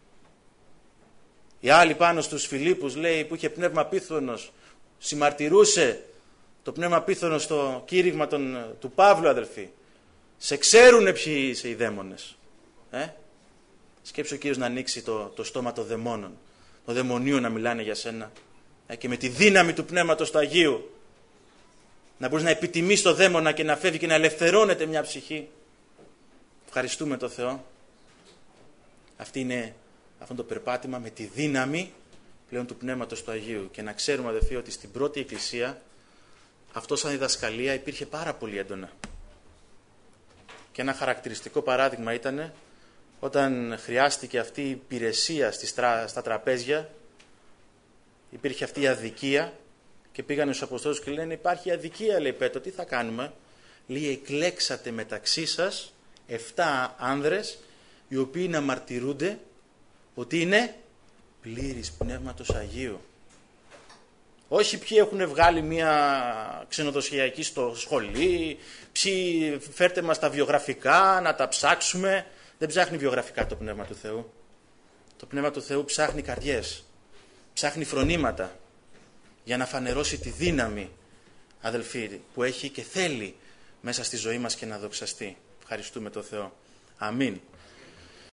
Οι άλλοι πάνω στους Φιλίππους λέει που είχε πνεύμα πίθωνος, συμμαρτυρούσε το πνεύμα πίθωνος στο κήρυγμα των, του Παύλου, αδελφοί. Σε ξέρουνε ποιοι είσαι οι δαίμονες. Ε? Σκέψου ο Κύριος να ανοίξει το, το στόμα των δαιμόνων, των δαιμονίων να μιλάνε για σένα. Ε? Και με τη δύναμη του Πνεύματος του Αγίου να μπορείς να επιτιμείς το δαίμονα και να φεύγει και να ελευθερώνεται μια ψυχή. Ευχαριστούμε τον Θεό. Αυτή είναι αυτό το περπάτημα με τη δύναμη πλέον του Πνεύματος του Αγίου. Και να ξέρουμε, αδελφοί, ότι στην πρώτη εκκλησία αυτό σαν διδασκαλία υπήρχε πάρα πολύ έντονα. Και ένα χαρακτηριστικό παράδειγμα ήταν όταν χρειάστηκε αυτή η υπηρεσία στις τρα... στα τραπέζια, υπήρχε αυτή η αδικία και πήγανε στους Αποστόλους και λένε υπάρχει αδικία, λέει Πέτρο, τι θα κάνουμε? Λέει εκλέξατε μεταξύ σας εφτά άνδρες οι οποίοι να μαρτυρούνται ότι είναι πλήρης Πνεύματος Αγίου. Όχι ποιοι έχουν βγάλει μια ξενοδοσιακή στο σχολείο, ποιοι φέρτε μας τα βιογραφικά να τα ψάξουμε. Δεν ψάχνει βιογραφικά το Πνεύμα του Θεού. Το Πνεύμα του Θεού ψάχνει καρδιές, ψάχνει φρονήματα για να φανερώσει τη δύναμη, αδελφοί, που έχει και θέλει μέσα στη ζωή μας και να δοξαστεί. Ευχαριστούμε τον Θεό. Αμήν.